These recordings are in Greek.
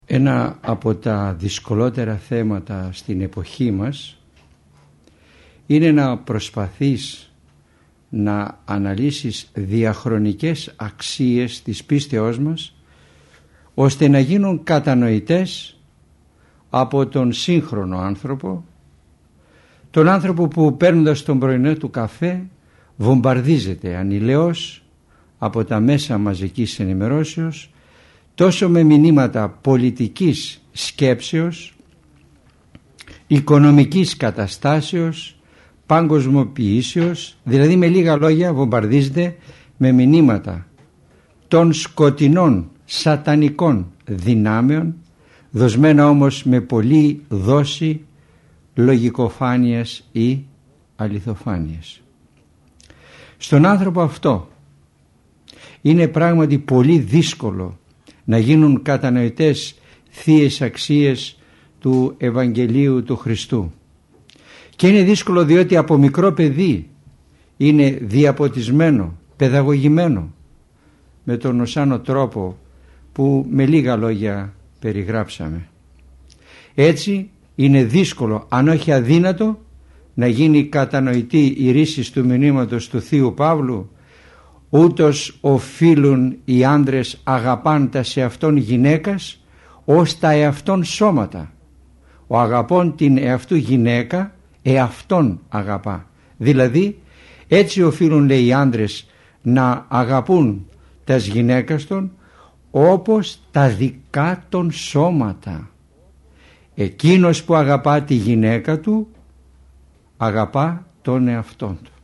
Ένα από τα δυσκολότερα θέματα στην εποχή μας είναι να προσπαθείς να αναλύσεις διαχρονικές αξίες της πίστεώς μας, ώστε να γίνουν κατανοητές από τον σύγχρονο άνθρωπο, τον άνθρωπο που παίρνοντας τον πρωινό του καφέ βομβαρδίζεται ανηλαιώς από τα μέσα μαζικής ενημερώσεως, τόσο με μηνύματα πολιτικής σκέψεως, οικονομικής καταστάσεως, παγκοσμιοποιήσεως, δηλαδή με λίγα λόγια βομβαρδίζεται με μηνύματα των σκοτεινών σατανικών δυνάμεων, δοσμένα όμως με πολλή δόση λογικοφάνειας ή αληθοφάνειας. Στον άνθρωπο αυτό είναι πράγματι πολύ δύσκολο να γίνουν κατανοητές θείες αξίες του Ευαγγελίου του Χριστού. Και είναι δύσκολο διότι από μικρό παιδί είναι διαποτισμένο, παιδαγωγημένο με τον οσάνο τρόπο που με λίγα λόγια περιγράψαμε. Έτσι είναι δύσκολο, αν όχι αδύνατο, να γίνει κατανοητή η ρίση του μηνύματος του Θείου Παύλου: ούτως οφείλουν οι άντρες αγαπάν τα σε αυτόν γυναίκας ως τα εαυτόν σώματα. Ο αγαπών την εαυτού γυναίκα εαυτόν αγαπά. Δηλαδή έτσι οφείλουν, λέει, οι άντρες να αγαπούν τας γυναίκας των όπως τα δικά των σώματα. Εκείνος που αγαπά τη γυναίκα του αγαπά τον εαυτόν του.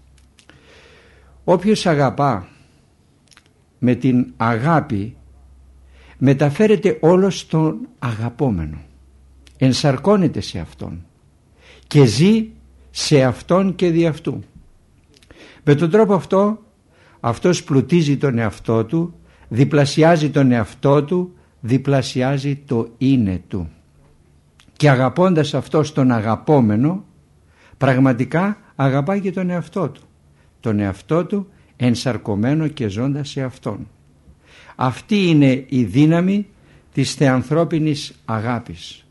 Όποιος αγαπά με την αγάπη μεταφέρεται όλος στον αγαπόμενο, ενσαρκώνεται σε αυτόν και ζει σε αυτόν και δι' αυτού. Με τον τρόπο αυτό αυτός πλουτίζει τον εαυτό του, διπλασιάζει τον εαυτό του, διπλασιάζει το είναι του, και αγαπώντας αυτός τον αγαπόμενο πραγματικά αγαπάει και τον εαυτό του, τον εαυτό του ενσαρκωμένο και ζώντας σε αυτόν. Αυτή είναι η δύναμη της θεανθρώπινης αγάπης.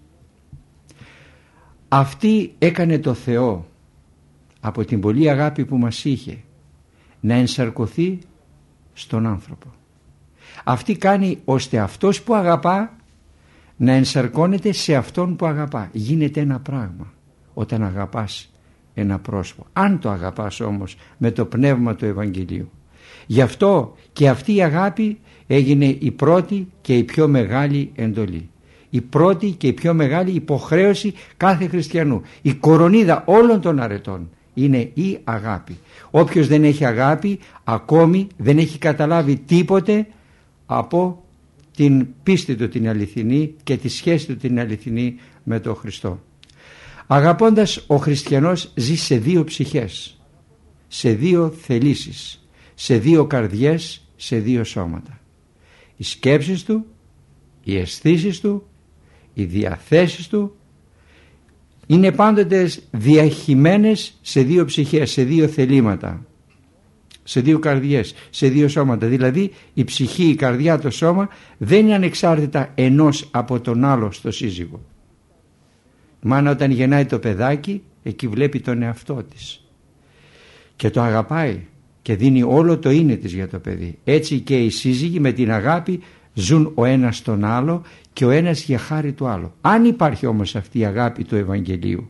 Αυτή έκανε το Θεό από την πολλή αγάπη που μας είχε να ενσαρκωθεί στον άνθρωπο. Αυτή κάνει ώστε αυτός που αγαπά να ενσαρκώνεται σε αυτόν που αγαπά. Γίνεται ένα πράγμα όταν αγαπάς ένα πρόσωπο, αν το αγαπάς όμως με το πνεύμα του Ευαγγελίου. Γι' αυτό και αυτή η αγάπη έγινε η πρώτη και η πιο μεγάλη εντολή, η πρώτη και η πιο μεγάλη υποχρέωση κάθε χριστιανού. Η κορονίδα όλων των αρετών είναι η αγάπη. Όποιος δεν έχει αγάπη ακόμη δεν έχει καταλάβει τίποτε από την πίστη του την αληθινή και τη σχέση του την αληθινή με τον Χριστό. Αγαπώντας, ο χριστιανός ζει σε δύο ψυχές, σε δύο θελήσεις, σε δύο καρδιές, σε δύο σώματα. Οι σκέψεις του, οι αισθήσεις του, οι διαθέσεις του είναι πάντοτε διαχυμένες σε δύο ψυχές, σε δύο θελήματα, σε δύο καρδιές, σε δύο σώματα. Δηλαδή η ψυχή, η καρδιά, το σώμα δεν είναι ανεξάρτητα ενός από τον άλλο στο σύζυγο. Η μάνα όταν γεννάει το παιδάκι, εκεί βλέπει τον εαυτό της και το αγαπάει και δίνει όλο το είναι της για το παιδί. Έτσι και οι σύζυγοι με την αγάπη ζουν ο ένας τον άλλο και ο ένας για χάρη του άλλου. Αν υπάρχει όμως αυτή η αγάπη του Ευαγγελίου,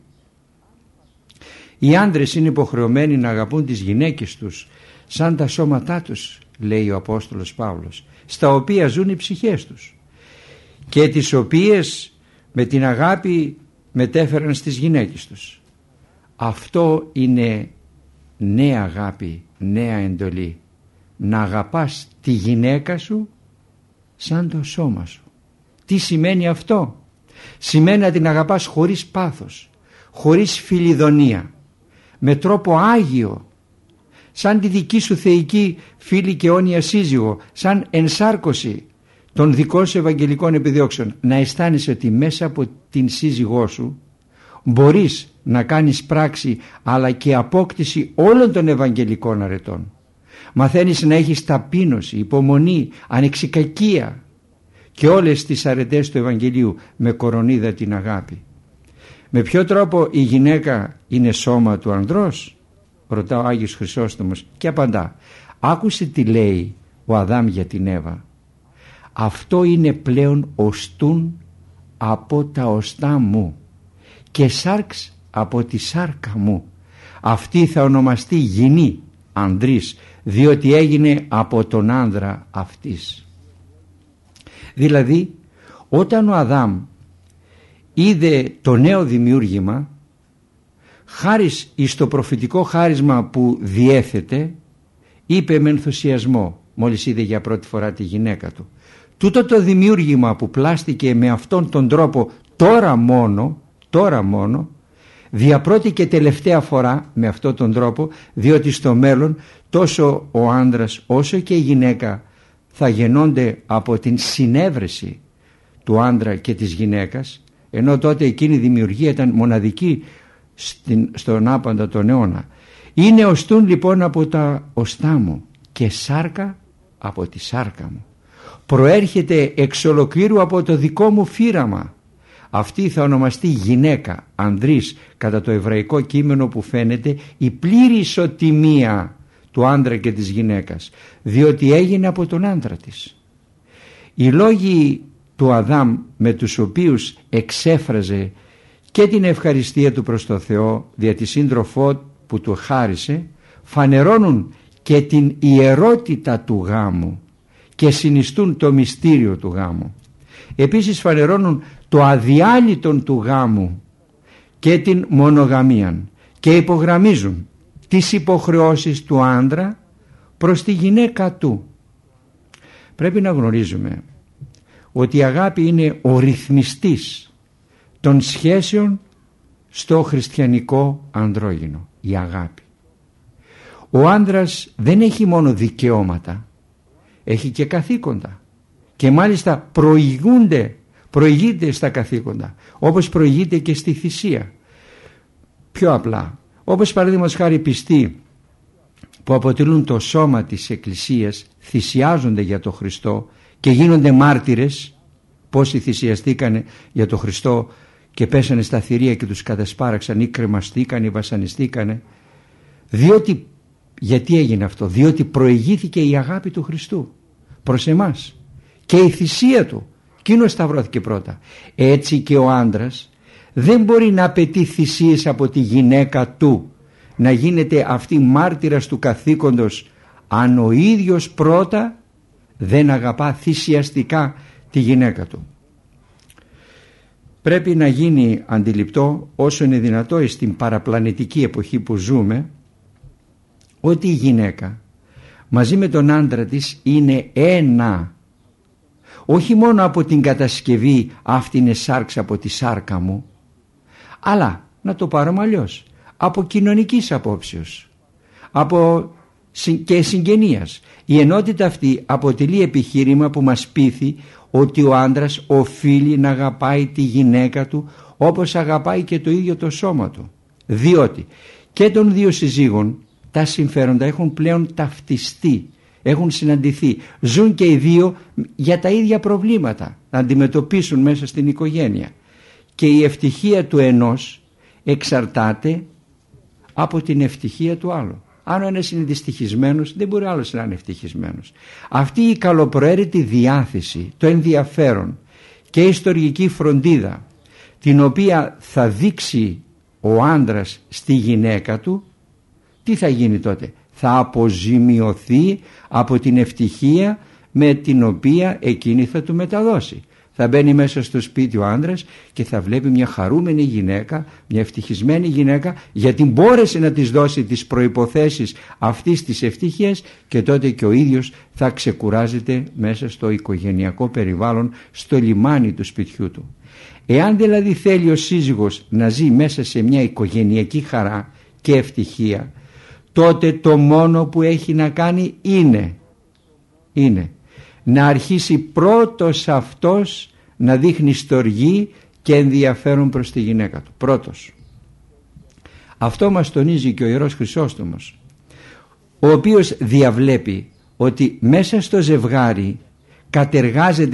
οι άντρες είναι υποχρεωμένοι να αγαπούν τις γυναίκες τους σαν τα σώματά τους, λέει ο Απόστολος Παύλος, στα οποία ζουν οι ψυχές τους και τις οποίες με την αγάπη μετέφεραν στις γυναίκες τους. Αυτό είναι νέα αγάπη, νέα εντολή. Να αγαπάς τη γυναίκα σου σαν το σώμα σου. Τι σημαίνει αυτό? Σημαίνει να την αγαπάς χωρίς πάθος, χωρίς φιλιδονία, με τρόπο άγιο, σαν τη δική σου θεϊκή φίλη και αιώνια σύζυγο, σαν ενσάρκωση των δικών σου ευαγγελικών επιδιώξεων. Να αισθάνεσαι ότι μέσα από την σύζυγό σου μπορείς να κάνεις πράξη αλλά και απόκτηση όλων των ευαγγελικών αρετών. Μαθαίνεις να έχεις ταπείνωση, υπομονή, ανεξικακία και όλες τις αρετές του Ευαγγελίου με κορονίδα την αγάπη. Με ποιο τρόπο η γυναίκα είναι σώμα του ανδρός? Ρωτά ο Άγιος Χρυσόστομος και απαντά. Άκουσε τι λέει ο Αδάμ για την Εύα. Αυτό είναι πλέον οστούν από τα οστά μου και σάρξ από τη σάρκα μου. Αυτή θα ονομαστεί γυνή, ανδρής, διότι έγινε από τον άνδρα αυτής. Δηλαδή, όταν ο Αδάμ είδε το νέο δημιούργημα, χάρις εις το προφητικό χάρισμα που διέθετε, είπε με ενθουσιασμό, μόλις είδε για πρώτη φορά τη γυναίκα του, τούτο το δημιούργημα που πλάστηκε με αυτόν τον τρόπο τώρα μόνο, δια πρώτη και τελευταία φορά με αυτόν τον τρόπο, διότι στο μέλλον τόσο ο άνδρας όσο και η γυναίκα θα γεννώνται από την συνέβρεση του άνδρα και της γυναίκας, ενώ τότε εκείνη η δημιουργία ήταν μοναδική στον άπαντα τον αιώνα. Είναι οστούν λοιπόν από τα οστά μου και σάρκα από τη σάρκα μου. Προέρχεται εξ ολοκλήρου από το δικό μου φύραμα. Αυτή θα ονομαστεί γυναίκα, ανδρής, κατά το εβραϊκό κείμενο που φαίνεται η πλήρη ισοτιμία του άντρα και της γυναίκας, διότι έγινε από τον άντρα της. Οι λόγοι του Αδάμ με τους οποίους εξέφραζε και την ευχαριστία του προς το Θεό δια τη σύντροφό που του χάρισε, φανερώνουν και την ιερότητα του γάμου και συνιστούν το μυστήριο του γάμου. Επίσης φανερώνουν το αδιάλειτον του γάμου και την μονογαμία και υπογραμμίζουν τις υποχρεώσεις του άντρα προς τη γυναίκα του. Πρέπει να γνωρίζουμε ότι η αγάπη είναι ο ρυθμιστής των σχέσεων στο χριστιανικό ανδρόγυνο. Η αγάπη. Ο άντρας δεν έχει μόνο δικαιώματα, έχει και καθήκοντα και μάλιστα προηγείται στα καθήκοντα, όπως προηγείται και στη θυσία. Πιο απλά, όπως παραδείγματος χάρη πιστοί που αποτελούν το σώμα της Εκκλησίας θυσιάζονται για το Χριστό και γίνονται μάρτυρες. Πόσοι θυσιαστήκανε για το Χριστό και πέσανε στα θηρία και τους κατασπάραξαν ή κρεμαστήκανε ή βασανιστήκανε. Γιατί έγινε αυτό? Διότι προηγήθηκε η αγάπη του Χριστού προς εμάς και η θυσία του. Εκείνος σταυρώθηκε πρώτα. Έτσι και ο άντρας δεν μπορεί να απαιτεί θυσίες από τη γυναίκα του, να γίνεται αυτή μάρτυρας του καθήκοντος, αν ο ίδιος πρώτα δεν αγαπά θυσιαστικά τη γυναίκα του. Πρέπει να γίνει αντιληπτό όσο είναι δυνατό στην παραπλανητική εποχή που ζούμε, ότι η γυναίκα μαζί με τον άντρα της είναι ένα. Όχι μόνο από την κατασκευή αυτή είναι σάρξ από τη σάρκα μου, αλλά να το πάρουμε αλλιώς, από κοινωνικής απόψεως, και συγγενείας. Η ενότητα αυτή αποτελεί επιχείρημα που μας πείθει ότι ο άντρας οφείλει να αγαπάει τη γυναίκα του όπως αγαπάει και το ίδιο το σώμα του, διότι και των δύο συζύγων τα συμφέροντα έχουν πλέον ταυτιστεί, έχουν συναντηθεί, ζουν και οι δύο για τα ίδια προβλήματα να αντιμετωπίσουν μέσα στην οικογένεια και η ευτυχία του ενός εξαρτάται από την ευτυχία του άλλου. Αν ο ένας είναι δυστυχισμένος, δεν μπορεί άλλος να είναι ευτυχισμένος. Αυτή η καλοπροαίρετη διάθεση, το ενδιαφέρον και η ιστορική φροντίδα την οποία θα δείξει ο άντρας στη γυναίκα του, τι θα γίνει τότε? Θα αποζημιωθεί από την ευτυχία με την οποία εκείνη θα του μεταδώσει. Θα μπαίνει μέσα στο σπίτι ο άντρας και θα βλέπει μια χαρούμενη γυναίκα, μια ευτυχισμένη γυναίκα, γιατί μπόρεσε να της δώσει τις προϋποθέσεις αυτής της ευτυχίας, και τότε και ο ίδιος θα ξεκουράζεται μέσα στο οικογενειακό περιβάλλον, στο λιμάνι του σπιτιού του. Εάν δηλαδή θέλει ο σύζυγος να ζει μέσα σε μια οικογενειακή χαρά και ευτυχία, τότε το μόνο που έχει να κάνει είναι να αρχίσει πρώτος αυτός να δείχνει στοργή και ενδιαφέρον προς τη γυναίκα του. Πρώτος. Αυτό μας τονίζει και ο Ιερός Χρυσόστομος, ο οποίος διαβλέπει ότι μέσα στο ζευγάρι κατεργάζεται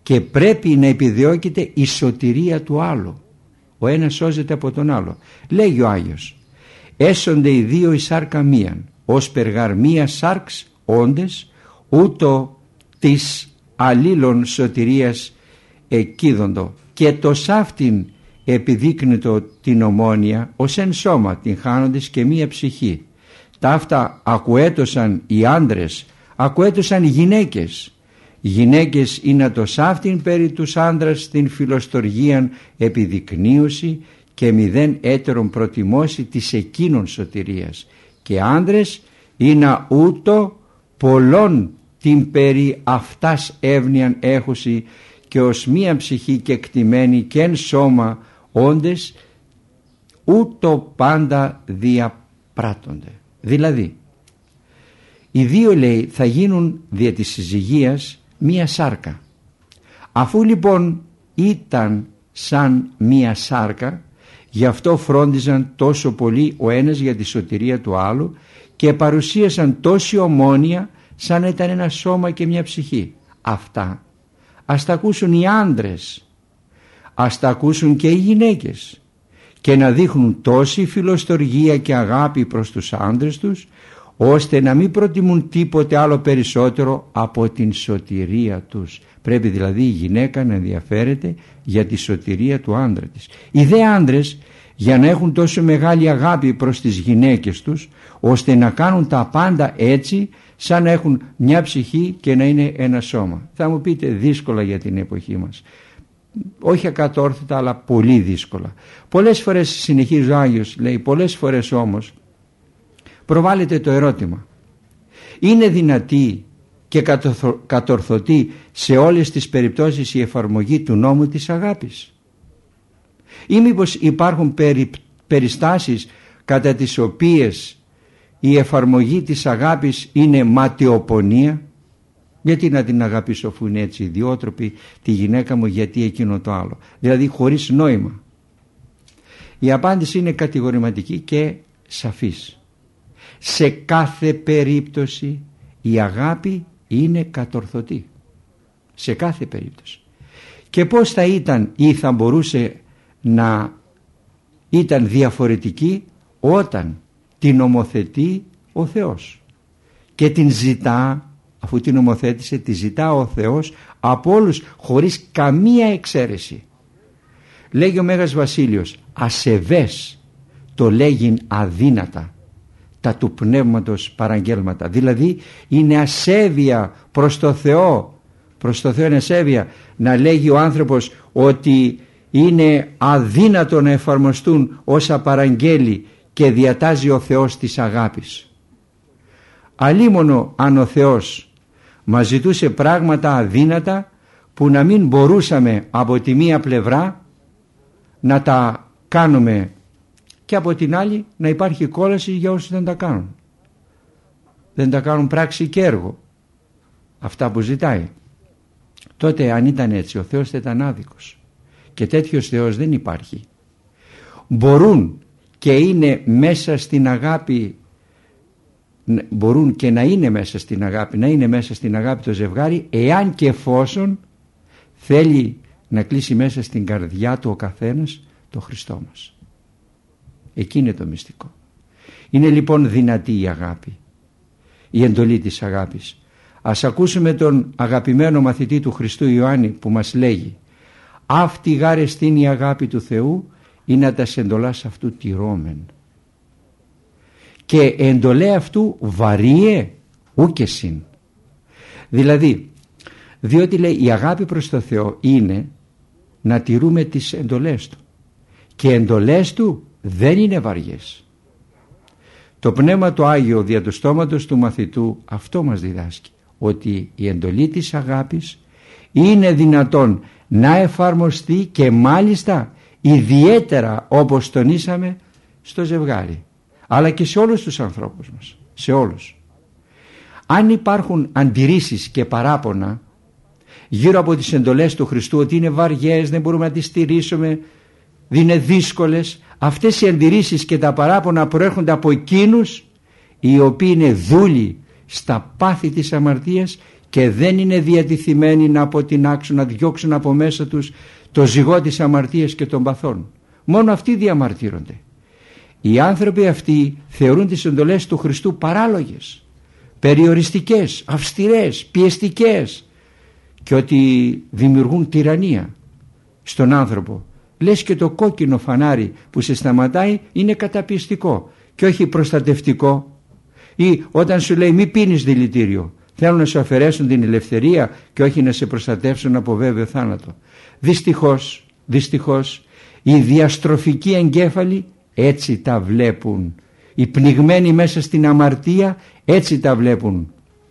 και πρέπει να επιδιώκεται η σωτηρία του άλλου. Ο ένας σώζεται από τον άλλο. Λέγει ο Άγιος: έσονται οι δύο η σάρκα μίαν, ως περγάρ μία σάρξ όντες, ούτω της αλλήλων σωτηρίας εκείδοντο, και το σάφτην επιδείκνυτο την ομόνια, ως εν σώμα την χάνοντες και μία ψυχή. Ταύτα ακουέτωσαν οι άντρες, ακουέτωσαν οι γυναίκες. Οι γυναίκες είναι το σάφτην περί τους άντρας την φιλοστοργίαν επιδεικνύωση και μηδέν έτερον προτιμώσει της εκείνων σωτηρίας. Και άντρες είναι ούτω πολλών την περί αυτάς εύνοιαν έχουση και ως μία ψυχή και εκτιμένη και εν σώμα όντες ούτω πάντα διαπράττονται. Δηλαδή οι δύο, λέει, θα γίνουν δια της συζυγίας μία σάρκα. Αφού λοιπόν ήταν σαν μία σάρκα, γι' αυτό φρόντιζαν τόσο πολύ ο ένας για τη σωτηρία του άλλου και παρουσίασαν τόση ομόνοια σαν να ήταν ένα σώμα και μια ψυχή. Αυτά ας τα ακούσουν οι άντρες, ας τα ακούσουν και οι γυναίκες, και να δείχνουν τόση φιλοστοργία και αγάπη προς τους άντρες τους, ώστε να μην προτιμούν τίποτε άλλο περισσότερο από την σωτηρία τους. Πρέπει δηλαδή η γυναίκα να ενδιαφέρεται για τη σωτηρία του άντρα της. Οι δε άντρες, για να έχουν τόσο μεγάλη αγάπη προς τις γυναίκες τους, ώστε να κάνουν τα πάντα έτσι, σαν να έχουν μια ψυχή και να είναι ένα σώμα. Θα μου πείτε, δύσκολα για την εποχή μας. Όχι ακατόρθωτα, αλλά πολύ δύσκολα. Πολλές φορές, συνεχίζει ο Άγιος, λέει, πολλές φορές όμως προβάλλεται το ερώτημα: είναι δυνατή και κατορθωτή σε όλες τις περιπτώσεις η εφαρμογή του νόμου της αγάπης? Ή μήπως υπάρχουν περιστάσεις κατά τις οποίες η εφαρμογή της αγάπης είναι ματαιοπονία? Γιατί να την αγαπήσω αφού είναι έτσι ιδιότροπη τη γυναίκα μου, γιατί εκείνο το άλλο? Δηλαδή χωρίς νόημα. Η απάντηση είναι κατηγορηματική και σαφής. Σε κάθε περίπτωση η αγάπη είναι κατορθωτή. Σε κάθε περίπτωση. Και πώς θα ήταν ή θα μπορούσε να ήταν διαφορετική όταν την νομοθετεί ο Θεός και την ζητά, αφού την νομοθέτησε, τη ζητά ο Θεός από όλους χωρίς καμία εξαίρεση. Λέγει ο Μέγας Βασίλειος: ασεβές το λέγειν αδύνατα τα του πνεύματος παραγγέλματα. Δηλαδή είναι ασέβεια προς το Θεό. Προς το Θεό είναι ασέβεια να λέγει ο άνθρωπος ότι είναι αδύνατο να εφαρμοστούν όσα παραγγέλει και διατάζει ο Θεός της αγάπης. Αλίμονο αν ο Θεός μας ζητούσε πράγματα αδύνατα που να μην μπορούσαμε από τη μία πλευρά να τα κάνουμε και από την άλλη να υπάρχει κόλαση για όσους δεν τα κάνουν. Δεν τα κάνουν πράξη και έργο αυτά που ζητάει. Τότε αν ήταν έτσι, ο Θεός θα ήταν άδικος. Και τέτοιος Θεός δεν υπάρχει. Μπορούν και είναι μέσα στην αγάπη, μπορούν και να είναι μέσα στην αγάπη, να είναι μέσα στην αγάπη το ζευγάρι, εάν και εφόσον θέλει να κλείσει μέσα στην καρδιά του ο καθένας το Χριστό μας. Εκεί είναι το μυστικό. Είναι λοιπόν δυνατή η αγάπη, η εντολή της αγάπης. Ας ακούσουμε τον αγαπημένο μαθητή του Χριστού Ιωάννη που μας λέγει: αυτή γάρεστην η αγάπη του Θεού, είναι τα εντολάς αυτού τηρώμεν. Και εντολέ αυτού βαρύε ούκε συν. Δηλαδή, διότι λέει η αγάπη προς το Θεό είναι να τηρούμε τις εντολές Του. Και εντολές Του δεν είναι βαριές. Το Πνεύμα το Άγιο δια του στόματος του μαθητού αυτό μας διδάσκει, ότι η εντολή της αγάπης είναι δυνατόν να εφαρμοστεί και μάλιστα ιδιαίτερα, όπως τονίσαμε, στο ζευγάρι, αλλά και σε όλους τους ανθρώπους μας, σε όλους. Αν υπάρχουν αντιρρήσεις και παράπονα γύρω από τις εντολές του Χριστού, ότι είναι βαριές, δεν μπορούμε να τις στηρίσουμε, είναι δύσκολες, αυτές οι αντιρρήσεις και τα παράπονα προέρχονται από εκείνους οι οποίοι είναι δούλοι στα πάθη της αμαρτίας και δεν είναι διατηθειμένοι να αποτινάξουν, να διώξουν από μέσα τους το ζυγό της αμαρτίας και των παθών. Μόνο αυτοί διαμαρτύρονται. Οι άνθρωποι αυτοί θεωρούν τις εντολές του Χριστού παράλογες, περιοριστικές, αυστηρές, πιεστικές και ότι δημιουργούν τυραννία στον άνθρωπο. Λες και το κόκκινο φανάρι που σε σταματάει είναι καταπιεστικό και όχι προστατευτικό. Ή όταν σου λέει μη πίνεις δηλητήριο, θέλουν να σου αφαιρέσουν την ελευθερία και όχι να σε προστατεύσουν από βέβαιο θάνατο. Δυστυχώς οι διαστροφικοί εγκέφαλοι έτσι τα βλέπουν. Οι πνιγμένοι μέσα στην αμαρτία έτσι τα βλέπουν.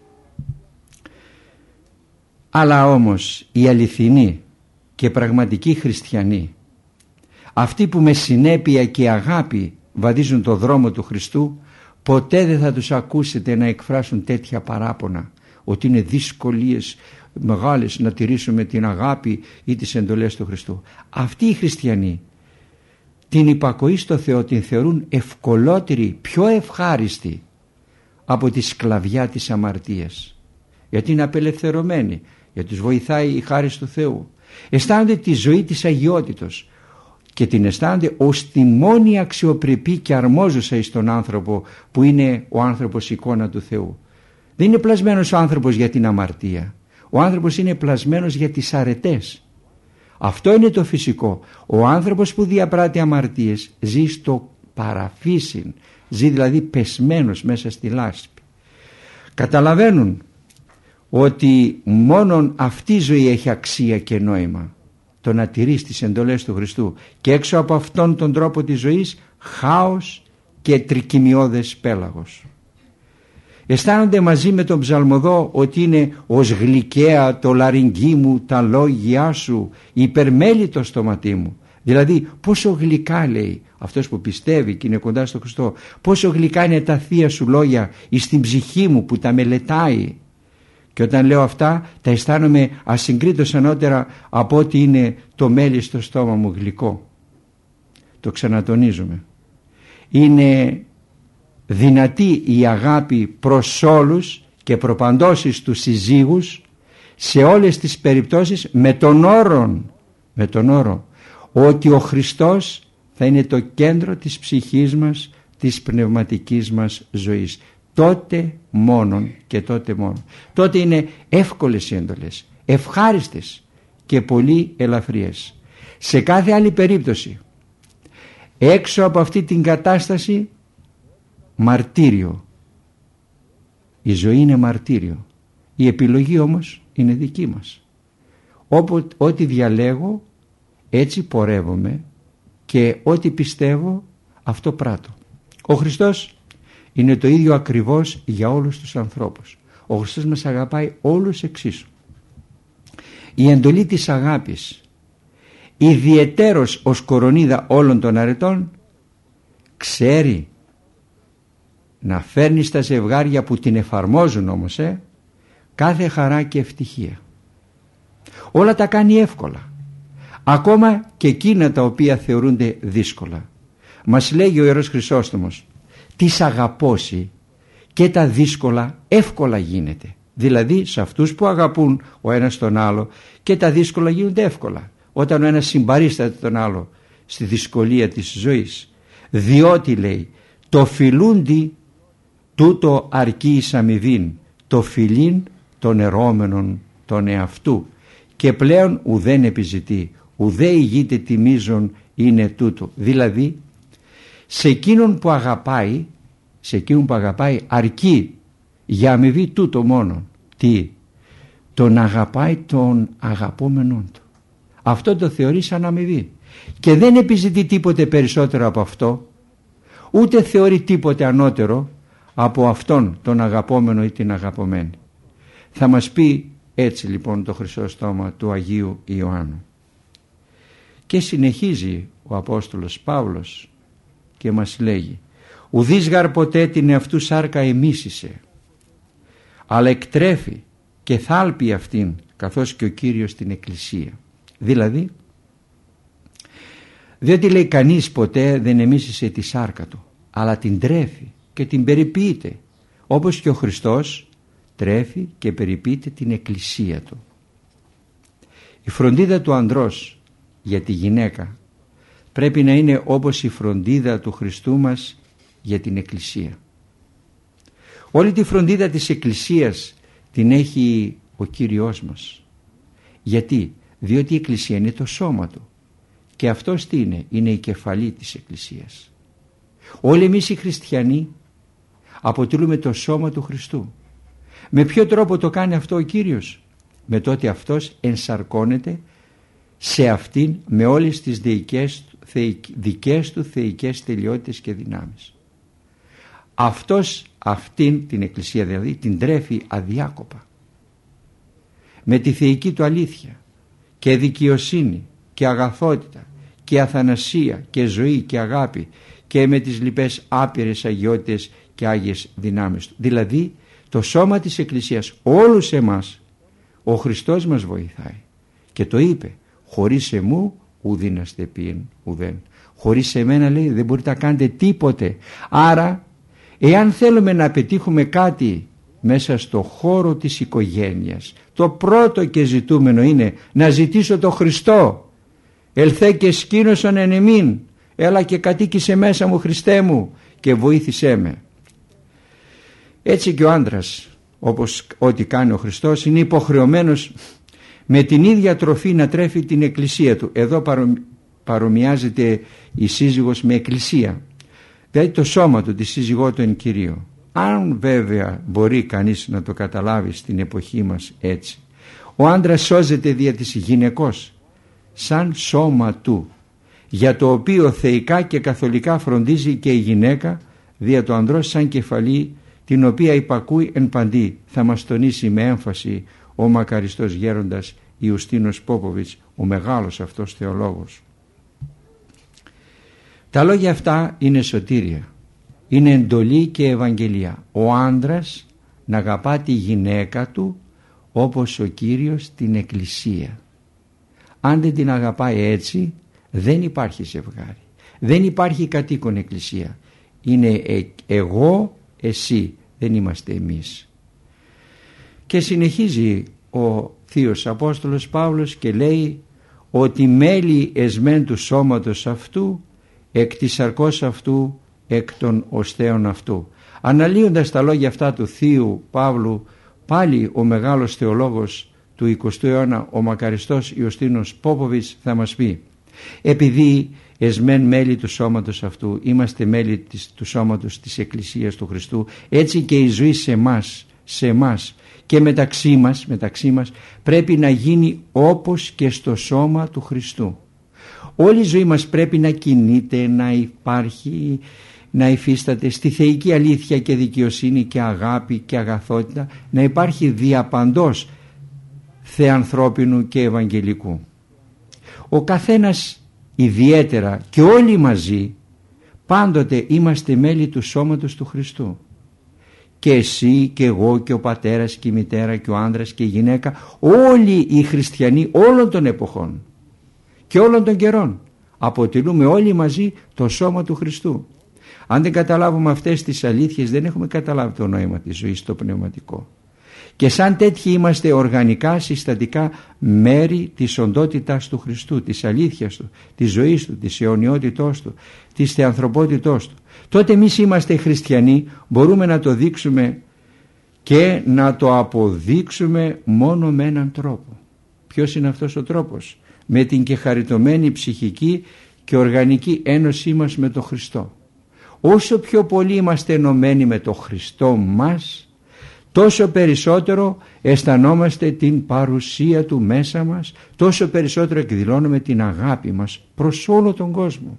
Αλλά όμως οι αληθινοί και πραγματικοί χριστιανοί, αυτοί που με συνέπεια και αγάπη βαδίζουν το δρόμο του Χριστού, ποτέ δεν θα τους ακούσετε να εκφράσουν τέτοια παράπονα ότι είναι δυσκολίες μεγάλες να τηρήσουμε την αγάπη ή τις εντολές του Χριστού. Αυτοί οι χριστιανοί την υπακοή στο Θεό την θεωρούν ευκολότερη, πιο ευχάριστη από τη σκλαβιά της αμαρτίας, γιατί είναι απελευθερωμένοι, γιατί τους βοηθάει η χάρις του Θεού. Αισθάνονται τη ζωή της αγιότητος και την αισθάνονται ως τη μόνη αξιοπρεπή και αρμόζουσα εις τον άνθρωπο που είναι ο άνθρωπος εικόνα του Θεού. Δεν είναι πλασμένος ο άνθρωπος για την αμαρτία. Ο άνθρωπος είναι πλασμένος για τις αρετές. Αυτό είναι το φυσικό. Ο άνθρωπος που διαπράττει αμαρτίες ζει στο παραφύσιν, ζει δηλαδή πεσμένος μέσα στη λάσπη. Καταλαβαίνουν ότι μόνον αυτή η ζωή έχει αξία και νόημα, το να τηρείς τις εντολές του Χριστού, και έξω από αυτόν τον τρόπο της ζωής χάος και τρικυμιώδες πέλαγος. Αισθάνονται μαζί με τον ψαλμοδό ότι είναι ως γλυκαία το λαρυγγί μου, τα λόγια σου, υπερμέλει το στόματί μου. Δηλαδή πόσο γλυκά, λέει αυτός που πιστεύει και είναι κοντά στο Χριστό, πόσο γλυκά είναι τα θεία σου λόγια εις την ψυχή μου που τα μελετάει. Και όταν λέω αυτά τα αισθάνομαι ασυγκρίτως ανώτερα από ότι είναι το μέλι στο στόμα μου γλυκό. Το ξανατονίζουμε. Είναι δυνατή η αγάπη προς όλους και προπαντώσεις τους συζύγους σε όλες τις περιπτώσεις με τον όρο ότι ο Χριστός θα είναι το κέντρο της ψυχής μας, της πνευματικής μας ζωής. Τότε μόνον και τότε μόνο. Τότε είναι εύκολες οι έντολες, ευχάριστες και πολύ ελαφριές. Σε κάθε άλλη περίπτωση, έξω από αυτή την κατάσταση, μαρτύριο. Η ζωή είναι μαρτύριο. Η επιλογή όμως είναι δική μας. Ό,τι διαλέγω έτσι πορεύομαι και ό,τι πιστεύω αυτό πράττω. Ο Χριστός είναι το ίδιο ακριβώς για όλους τους ανθρώπους. Ο Χριστός μας αγαπάει όλους εξίσου. Η εντολή της αγάπης, ιδιαιτέρως ως κορονίδα όλων των αρετών, ξέρει να φέρνει στα ζευγάρια που την εφαρμόζουν όμως κάθε χαρά και ευτυχία. Όλα τα κάνει εύκολα, ακόμα και εκείνα τα οποία θεωρούνται δύσκολα. Μας λέγει ο Ιερός Χρυσόστομος, τις αγαπώσει και τα δύσκολα εύκολα γίνεται. Δηλαδή σε αυτούς που αγαπούν ο ένας τον άλλο και τα δύσκολα γίνονται εύκολα, όταν ο ένας συμπαρίσταται τον άλλο στη δυσκολία της ζωής. Διότι, λέει, το φιλούντι τούτο αρκεί εις αμοιβήν, το φιλήν των ερώμενων των εαυτού, και πλέον ουδέν επιζητεί, ουδέ ηγείται τιμίζων είναι τούτο. Δηλαδή σε εκείνον που αγαπάει αρκεί για αμοιβή τούτο μόνο. Τι? Τον αγαπάει τον αγαπόμενον του. Αυτό το θεωρεί σαν αμοιβή και δεν επιζητεί τίποτε περισσότερο από αυτό, ούτε θεωρεί τίποτε ανώτερο από αυτόν τον αγαπόμενο ή την αγαπωμένη. Θα μας πει έτσι λοιπόν το χρυσό στόμα του Αγίου Ιωάννου. Και συνεχίζει ο Απόστολος Παύλος και μας λέγει, ουδείς γαρ ποτέ την εαυτού σάρκα εμίσησε, αλλά εκτρέφει και θάλπει αυτήν, καθώς και ο Κύριος την Εκκλησία. Δηλαδή, διότι, λέει, κανείς ποτέ δεν εμίσησε τη σάρκα του, αλλά την τρέφει και την περιποιείται, όπως και ο Χριστός τρέφει και περιποιείται την εκκλησία του. Η φροντίδα του ανδρός για τη γυναίκα πρέπει να είναι όπως η φροντίδα του Χριστού μας για την εκκλησία. Όλη τη φροντίδα της εκκλησίας την έχει ο Κύριος μας. Γιατί? Διότι η εκκλησία είναι το σώμα του και αυτός τι είναι? Είναι η κεφαλή της εκκλησίας. Όλοι εμείς οι χριστιανοί αποτελούμε το σώμα του Χριστού. Με ποιο τρόπο το κάνει αυτό ο Κύριος? Με το ότι αυτός ενσαρκώνεται σε αυτήν με όλες τις δικές του θεϊκές τελειότητες και δυνάμεις. Αυτός αυτήν την εκκλησία δηλαδή την τρέφει αδιάκοπα με τη θεϊκή του αλήθεια και δικαιοσύνη και αγαθότητα και αθανασία και ζωή και αγάπη και με τις λοιπές άπειρες αγιότητες και άγιες δυνάμεις του. Δηλαδή το σώμα της εκκλησίας, όλους εμάς ο Χριστός μας βοηθάει και το είπε, χωρίς εμού ουδήναστε ποιήν ουδέν. Χωρίς εμένα, λέει, δεν μπορείτε να κάνετε τίποτε. Άρα εάν θέλουμε να πετύχουμε κάτι μέσα στο χώρο της οικογένειας, το πρώτο και ζητούμενο είναι να ζητήσω το Χριστό. Ελθέ και σκήνωσον εν εμήν, έλα και κατοίκησε μέσα μου Χριστέ μου και βοήθησέ με. Έτσι και ο άντρας, όπως ό,τι κάνει ο Χριστός, είναι υποχρεωμένος με την ίδια τροφή να τρέφει την εκκλησία του. Εδώ παρομοιάζεται η σύζυγος με εκκλησία, δηλαδή το σώμα του, τη σύζυγό του εν Κυρίω. Αν βέβαια μπορεί κανείς να το καταλάβει στην εποχή μας έτσι, ο άντρας σώζεται δια της γυναικός σαν σώμα του, για το οποίο θεϊκά και καθολικά φροντίζει και η γυναίκα δια το ανδρός σαν κεφαλή, την οποία υπακούει εν παντί. Θα μας τονίσει με έμφαση ο μακαριστός γέροντας Ιουστίνος Πόποβιτς, ο μεγάλος αυτός θεολόγος. Τα λόγια αυτά είναι σωτήρια, είναι εντολή και ευαγγελία. Ο άντρας να αγαπά τη γυναίκα του όπως ο Κύριος την εκκλησία. Αν δεν την αγαπάει έτσι, δεν υπάρχει ζευγάρι, δεν υπάρχει κατοίκον εκκλησία. Είναι εγώ, εσύ, δεν είμαστε εμείς. Και συνεχίζει ο Θείος Απόστολος Παύλος και λέει ότι μέλη εσμέν του σώματος αυτού, εκ της σαρκός αυτού, εκ των οστέων αυτού. Αναλύοντας τα λόγια αυτά του Θείου Παύλου, πάλι ο μεγάλος θεολόγος του 20ου αιώνα, ο μακαριστός Ιουστίνος Πόποβιτς, θα μας πει: επειδή εσμέν μέλη του σώματος αυτού, είμαστε μέλη του σώματος της Εκκλησίας του Χριστού, έτσι και η ζωή σε εμάς και μεταξύ μας πρέπει να γίνει όπως και στο σώμα του Χριστού. Όλη η ζωή μας πρέπει να κινείται, να υπάρχει, να υφίσταται στη θεϊκή αλήθεια και δικαιοσύνη και αγάπη και αγαθότητα, να υπάρχει διαπαντός θεανθρώπινου και ευαγγελικού. Ο καθένας ιδιαίτερα και όλοι μαζί πάντοτε είμαστε μέλη του σώματος του Χριστού. Και εσύ και εγώ και ο πατέρας και η μητέρα και ο άνδρας και η γυναίκα, όλοι οι χριστιανοί όλων των εποχών και όλων των καιρών αποτελούμε όλοι μαζί το σώμα του Χριστού. Αν δεν καταλάβουμε αυτές τις αλήθειες, δεν έχουμε καταλάβει το νόημα της ζωής στο πνευματικό. Και σαν τέτοιοι είμαστε οργανικά συστατικά μέρη της οντότητας του Χριστού, της αλήθειας του, της ζωής του, της αιωνιότητός του, της θεανθρωπότητός του. Τότε εμείς είμαστε χριστιανοί, μπορούμε να το δείξουμε και να το αποδείξουμε μόνο με έναν τρόπο. Ποιος είναι αυτός ο τρόπος? Με την και χαριτωμένη ψυχική και οργανική ένωσή μας με τον Χριστό. Όσο πιο πολύ είμαστε ενωμένοι με τον Χριστό μας, τόσο περισσότερο αισθανόμαστε την παρουσία του μέσα μας, τόσο περισσότερο εκδηλώνουμε την αγάπη μας προς όλο τον κόσμο.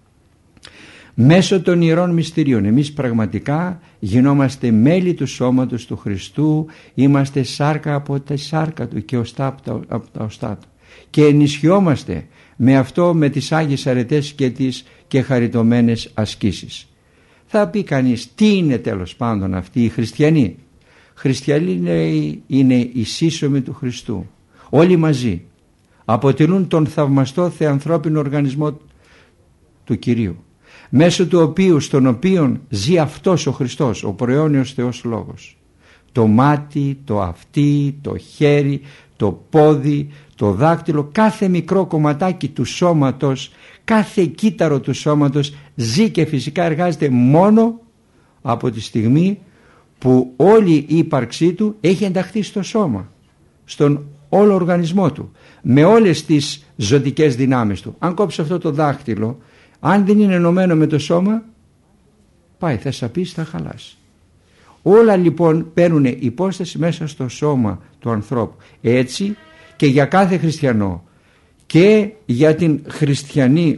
Μέσω των Ιερών Μυστηρίων εμείς πραγματικά γινόμαστε μέλη του σώματος του Χριστού, είμαστε σάρκα από τη σάρκα του και οστά από τα οστά του, και ενισχυόμαστε με αυτό, με τις Άγιες Αρετές και τις και χαριτωμένες ασκήσεις. Θα πει κανείς, τι είναι τέλος πάντων αυτοί οι χριστιανοί? Χριστιανοί είναι οι σύσσωμοι του Χριστού. Όλοι μαζί αποτελούν τον θαυμαστό θεανθρώπινο οργανισμό του Κυρίου, μέσω του οποίου, στον οποίον ζει αυτός ο Χριστός, ο προαιώνιος Θεός Λόγος. το μάτι, το αυτί, το χέρι, το πόδι, το δάκτυλο, κάθε μικρό κομματάκι του σώματος, κάθε κύτταρο του σώματος ζει και φυσικά εργάζεται μόνο από τη στιγμή που όλη η ύπαρξή του έχει ενταχθεί στο σώμα, στον όλο οργανισμό του, με όλες τις ζωτικές δυνάμεις του. Αν κόψει αυτό το δάχτυλο, αν δεν είναι ενωμένο με το σώμα, πάει, θα σαπίσει, θα χαλάσει. Όλα λοιπόν παίρνουν υπόσταση μέσα στο σώμα του ανθρώπου. Έτσι και για κάθε χριστιανό και για την χριστιανή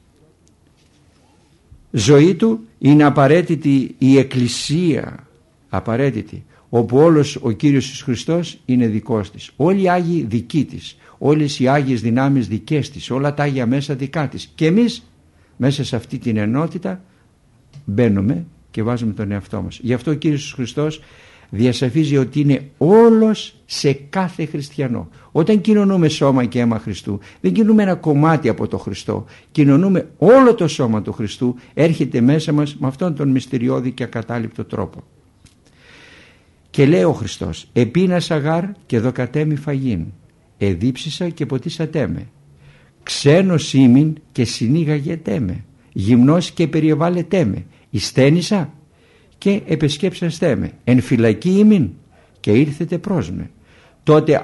ζωή του είναι απαραίτητη η Εκκλησία, απαραίτητη, όπου όλος ο Κύριος Ιησούς Χριστός είναι δικός της, όλοι οι Άγιοι δικοί της, όλες οι Άγιες δυνάμεις δικές της, όλα τα Άγια μέσα δικά της, και εμείς μέσα σε αυτή την ενότητα μπαίνουμε και βάζουμε τον εαυτό μας. Γι' αυτό ο Κύριος Ιησούς Χριστός διασαφίζει ότι είναι όλος σε κάθε χριστιανό. Όταν κοινωνούμε σώμα και αίμα Χριστού, δεν κοινωνούμε ένα κομμάτι από το Χριστό, κοινωνούμε όλο το σώμα του Χριστού, έρχεται μέσα μας με αυτόν τον μυστηριώδη και ακατάληπτο τρόπο. Και λέει ο Χριστός, επίνασα γάρ και δοκατέμι φαγήν, εδίψισα και ποτίσατέ με, ξένος ήμην και συνήγαγετέ με, γυμνός και περιεβάλλετέ με, ειστένισα και επεσκέψαστέ με, εν φυλακή ήμην και ήρθετε προς με. Τότε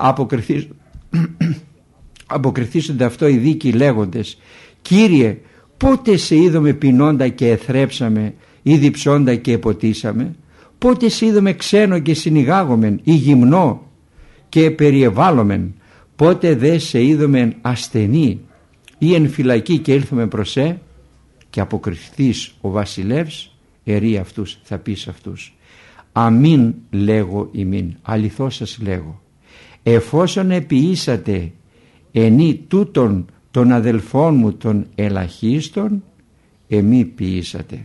αποκριθήσονται αυτό οι δίκοι λέγοντες, Κύριε, πότε σε είδαμε πεινώντα και εθρέψαμε ή διψώντα και εποτίσαμε, πότε σε είδαμε ξένο και συνηγάγομεν ή γυμνό και περιεβάλλομεν, πότε δε σε είδομεν ασθενή ή εν φυλακή και ήλθαμε προς σε, και αποκριθείς ο βασιλεύς ερεί αυτούς, θα πεις αυτούς, αμήν λέγω ημίν, αληθώς σας λέγω, εφόσον επιήσατε ενή τούτον των αδελφών μου των ελαχίστων, εμεί ποιήσατε.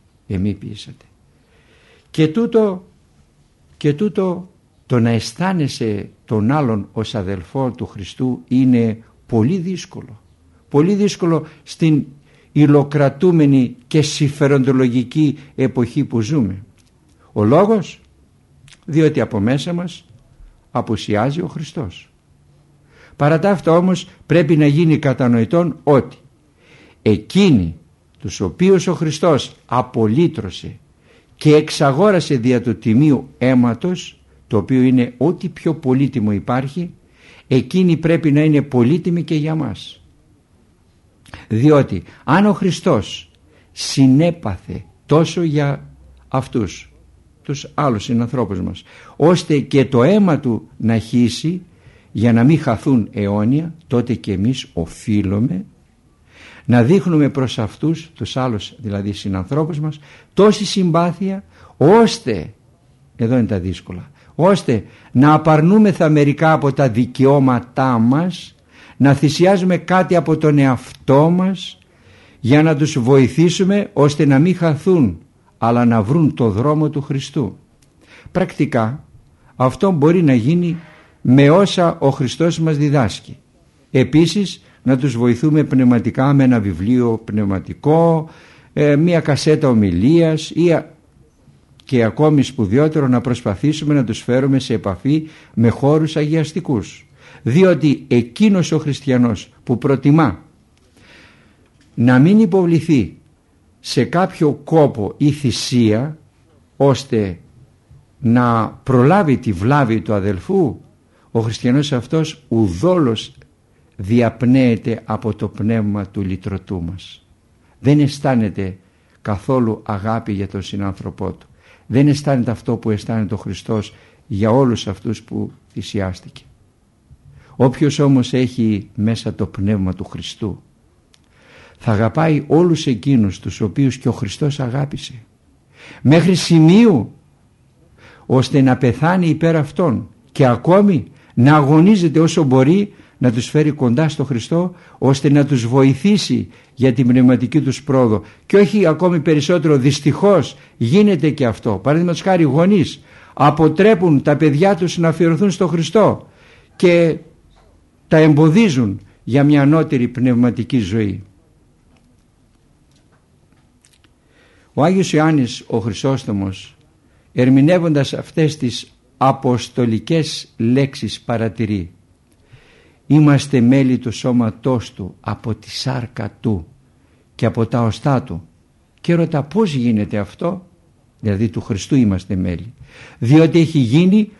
Και τούτο το να αισθάνεσαι τον άλλον ως αδελφό του Χριστού είναι πολύ δύσκολο. Πολύ δύσκολο στην υλοκρατούμενη και συμφεροντολογική εποχή που ζούμε. Ο λόγος, διότι από μέσα μας απουσιάζει ο Χριστός. Παρά τα αυτά όμως πρέπει να γίνει κατανοητόν ότι εκείνοι τους οποίους ο Χριστός απολύτρωσε και εξαγόρασε δια του τιμίου αίματος, το οποίο είναι ό,τι πιο πολύτιμο υπάρχει, εκείνοι πρέπει να είναι πολύτιμοι και για μας. Διότι αν ο Χριστός συνέπαθε τόσο για αυτούς τους άλλους συνανθρώπους μας, ώστε και το αίμα του να χύσει για να μην χαθούν αιώνια, τότε και εμείς οφείλουμε να δείχνουμε προς αυτούς τους άλλους δηλαδή συνανθρώπους μας τόση συμπάθεια, ώστε, εδώ είναι τα δύσκολα, ώστε να απαρνούμεθα μερικά από τα δικαιώματά μας, να θυσιάζουμε κάτι από τον εαυτό μας για να τους βοηθήσουμε ώστε να μην χαθούν, αλλά να βρουν το δρόμο του Χριστού. Πρακτικά αυτό μπορεί να γίνει με όσα ο Χριστός μας διδάσκει. Επίσης να τους βοηθούμε πνευματικά με ένα βιβλίο πνευματικό, μια κασέτα ομιλίας, ή και ακόμη σπουδαιότερο να προσπαθήσουμε να τους φέρουμε σε επαφή με χώρους αγιαστικούς. Διότι εκείνος ο χριστιανός που προτιμά να μην υποβληθεί σε κάποιο κόπο ή θυσία ώστε να προλάβει τη βλάβη του αδελφού, ο χριστιανός αυτός ουδόλως διαπνέεται από το πνεύμα του λυτρωτού μας. Δεν αισθάνεται καθόλου αγάπη για τον συνάνθρωπό του. Δεν αισθάνεται αυτό που αισθάνεται ο Χριστός για όλους αυτούς που θυσιάστηκε. Όποιος όμως έχει μέσα το πνεύμα του Χριστού θα αγαπάει όλους εκείνους τους οποίους και ο Χριστός αγάπησε, μέχρι σημείου ώστε να πεθάνει υπέρ αυτών και ακόμη να αγωνίζεται όσο μπορεί να τους φέρει κοντά στο Χριστό, ώστε να τους βοηθήσει για την πνευματική τους πρόοδο. Και όχι ακόμη περισσότερο, δυστυχώς γίνεται και αυτό. Παραδείγματος χάρη, γονείς αποτρέπουν τα παιδιά τους να αφιερωθούν στο Χριστό και τα εμποδίζουν για μια ανώτερη πνευματική ζωή. Ο Άγιος Ιωάννης ο Χρυσόστομος, ερμηνεύοντας αυτές τις αποστολικές λέξεις παρατηρεί. Είμαστε μέλη του σώματός του από τη σάρκα του και από τα οστά του. Και ρωτά πώς γίνεται αυτό, δηλαδή του Χριστού είμαστε μέλη. Διότι έχει γίνει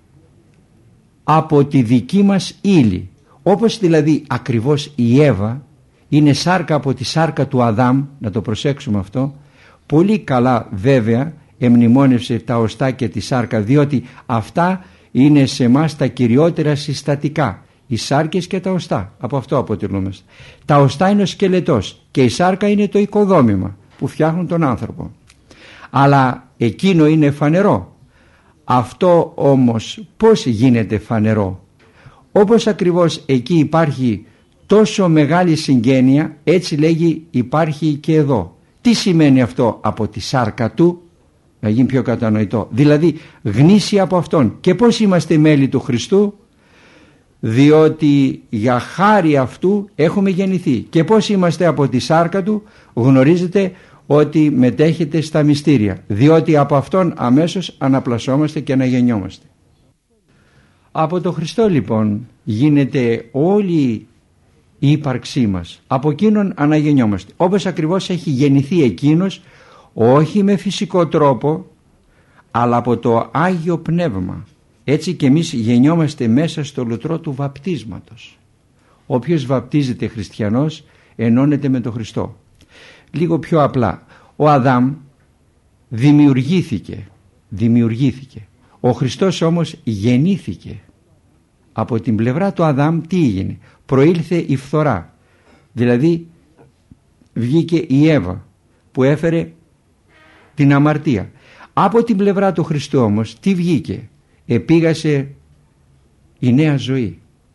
από τη δική μας ύλη. Όπως δηλαδή ακριβώς η Εύα είναι σάρκα από τη σάρκα του Αδάμ, να το προσέξουμε αυτό, πολύ καλά βέβαια εμνημόνευσε τα οστά και τη σάρκα, διότι αυτά είναι σε εμάς τα κυριότερα συστατικά. Οι σάρκες και τα οστά, από αυτό αποτελούμαστε. Τα οστά είναι ο σκελετός και η σάρκα είναι το οικοδόμημα που φτιάχνουν τον άνθρωπο. Αλλά εκείνο είναι φανερό. Αυτό όμως πώς γίνεται φανερό? Όπως ακριβώς εκεί υπάρχει τόσο μεγάλη συγγένεια, έτσι λέγει υπάρχει και εδώ. Τι σημαίνει αυτό? Από τη σάρκα του, να γίνει πιο κατανοητό, δηλαδή γνήσια από Αυτόν. Και πώς είμαστε μέλη του Χριστού? Διότι για χάρη αυτού έχουμε γεννηθεί. Και πώς είμαστε από τη σάρκα του? Γνωρίζετε ότι μετέχετε στα μυστήρια, διότι από Αυτόν αμέσως αναπλασσόμαστε και αναγεννιόμαστε. Από τον Χριστό λοιπόν γίνεται όλη η ύπαρξή μας, από Εκείνον αναγεννιόμαστε, όπως ακριβώς έχει γεννηθεί Εκείνος, όχι με φυσικό τρόπο αλλά από το Άγιο Πνεύμα. Έτσι και εμείς γεννιόμαστε μέσα στο λουτρό του βαπτίσματος. Όποιος βαπτίζεται χριστιανός ενώνεται με τον Χριστό. Λίγο πιο απλά, ο Αδάμ δημιουργήθηκε. Ο Χριστός όμως γεννήθηκε. Από την πλευρά του Αδάμ τι έγινε? Προήλθε η φθορά, δηλαδή βγήκε η Εύα που έφερε την αμαρτία. Από την πλευρά του Χριστού όμως τι βγήκε? Επήγασε η νέα ζωή.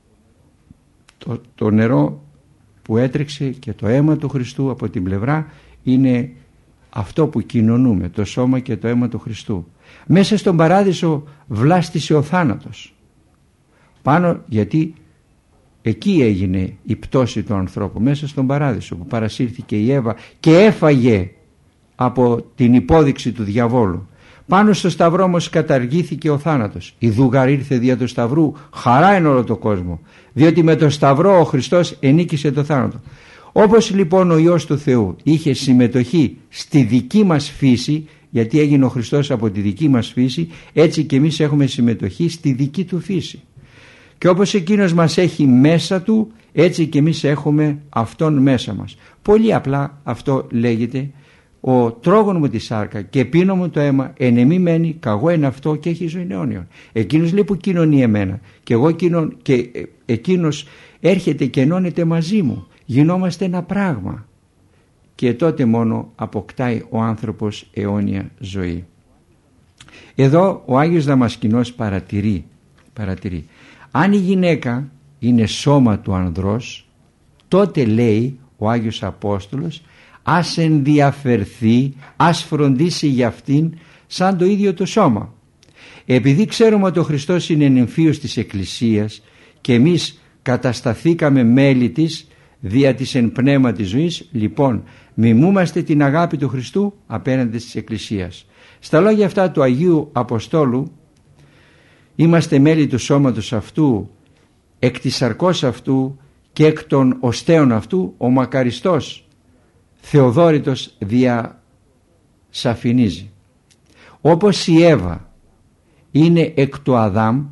Το νερό που έτρεξε και το αίμα του Χριστού από την πλευρά είναι αυτό που κοινωνούμε, το σώμα και το αίμα του Χριστού. Μέσα στον παράδεισο βλάστησε ο θάνατος. Πάνω, γιατί εκεί έγινε η πτώση του ανθρώπου, μέσα στον παράδεισο που παρασύρθηκε η Εύα και έφαγε από την υπόδειξη του διαβόλου. Πάνω στο Σταυρό όμως καταργήθηκε ο θάνατος. Η δούγαρ ήρθε δια του Σταυρού, χαρά εν όλο το κόσμο, διότι με το Σταυρό ο Χριστός ενίκησε το θάνατο. Όπως λοιπόν ο Υιός του Θεού είχε συμμετοχή στη δική μας φύση, γιατί έγινε ο Χριστός από τη δική μας φύση, έτσι και εμείς έχουμε συμμετοχή στη δική του φύση. Και όπως εκείνος μας έχει μέσα του, έτσι και εμείς έχουμε αυτόν μέσα μας. Πολύ απλά αυτό λέγεται: ο τρώγων μου τη σάρκα και πίνω μου το αίμα, εν εμή μένει, καγώ εν αυτό και έχει ζωή αιώνιον. Εκείνος λέει που κοινωνεί εμένα και εγώ και εκείνος έρχεται και ενώνεται μαζί μου. Γινόμαστε ένα πράγμα και τότε μόνο αποκτάει ο άνθρωπος αιώνια ζωή. Εδώ ο Άγιος Δαμασκηνός παρατηρεί αν η γυναίκα είναι σώμα του ανδρός, τότε λέει ο Άγιος Απόστολος, ας ενδιαφερθεί, ας φροντίσει για αυτήν σαν το ίδιο το σώμα. Επειδή ξέρουμε ότι ο Χριστός είναι νυμφίος της Εκκλησίας και εμείς κατασταθήκαμε μέλη της δια της εν πνεύμα της ζωής, λοιπόν μιμούμαστε την αγάπη του Χριστού απέναντι της Εκκλησίας. Στα λόγια αυτά του Αγίου Αποστόλου, είμαστε μέλη του σώματος αυτού, εκ της σαρκός αυτού και εκ των οστέων αυτού, ο μακαριστός Θεοδόρητος διασαφηνίζει. Όπως η Εύα είναι εκ του Αδάμ,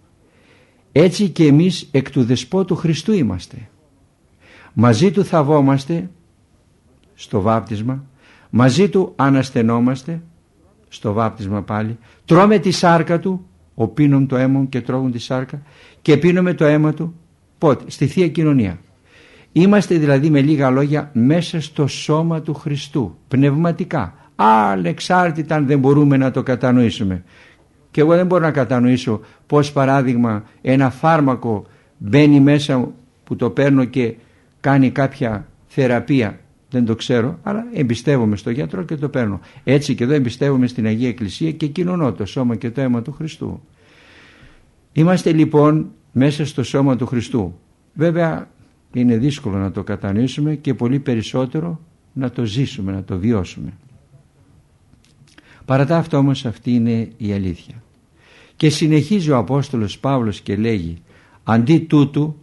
έτσι και εμείς εκ του Δεσπότου Χριστού είμαστε. Μαζί του θαβόμαστε στο βάπτισμα, μαζί του αναστενόμαστε στο βάπτισμα πάλι, τρώμε τη σάρκα του, ο πίνουν το αίμα και τρώγουν τη σάρκα, και πίνουμε το αίμα του πότε? Στη Θεία Κοινωνία. Είμαστε δηλαδή με λίγα λόγια μέσα στο σώμα του Χριστού, πνευματικά, ανεξάρτητα αν δεν μπορούμε να το κατανοήσουμε. Και εγώ δεν μπορώ να κατανοήσω πως παράδειγμα ένα φάρμακο μπαίνει μέσα που το παίρνω και κάνει κάποια θεραπεία. Δεν το ξέρω, αλλά εμπιστεύομαι στο γιατρό και το παίρνω. Έτσι και εδώ εμπιστεύομαι στην Αγία Εκκλησία και κοινωνώ το σώμα και το αίμα του Χριστού. Είμαστε λοιπόν μέσα στο σώμα του Χριστού. Βέβαια είναι δύσκολο να το κατανοήσουμε και πολύ περισσότερο να το ζήσουμε, να το βιώσουμε. Παρά τα αυτά όμως αυτή είναι η αλήθεια. Και συνεχίζει ο Απόστολος Παύλος και λέγει: αντί τούτου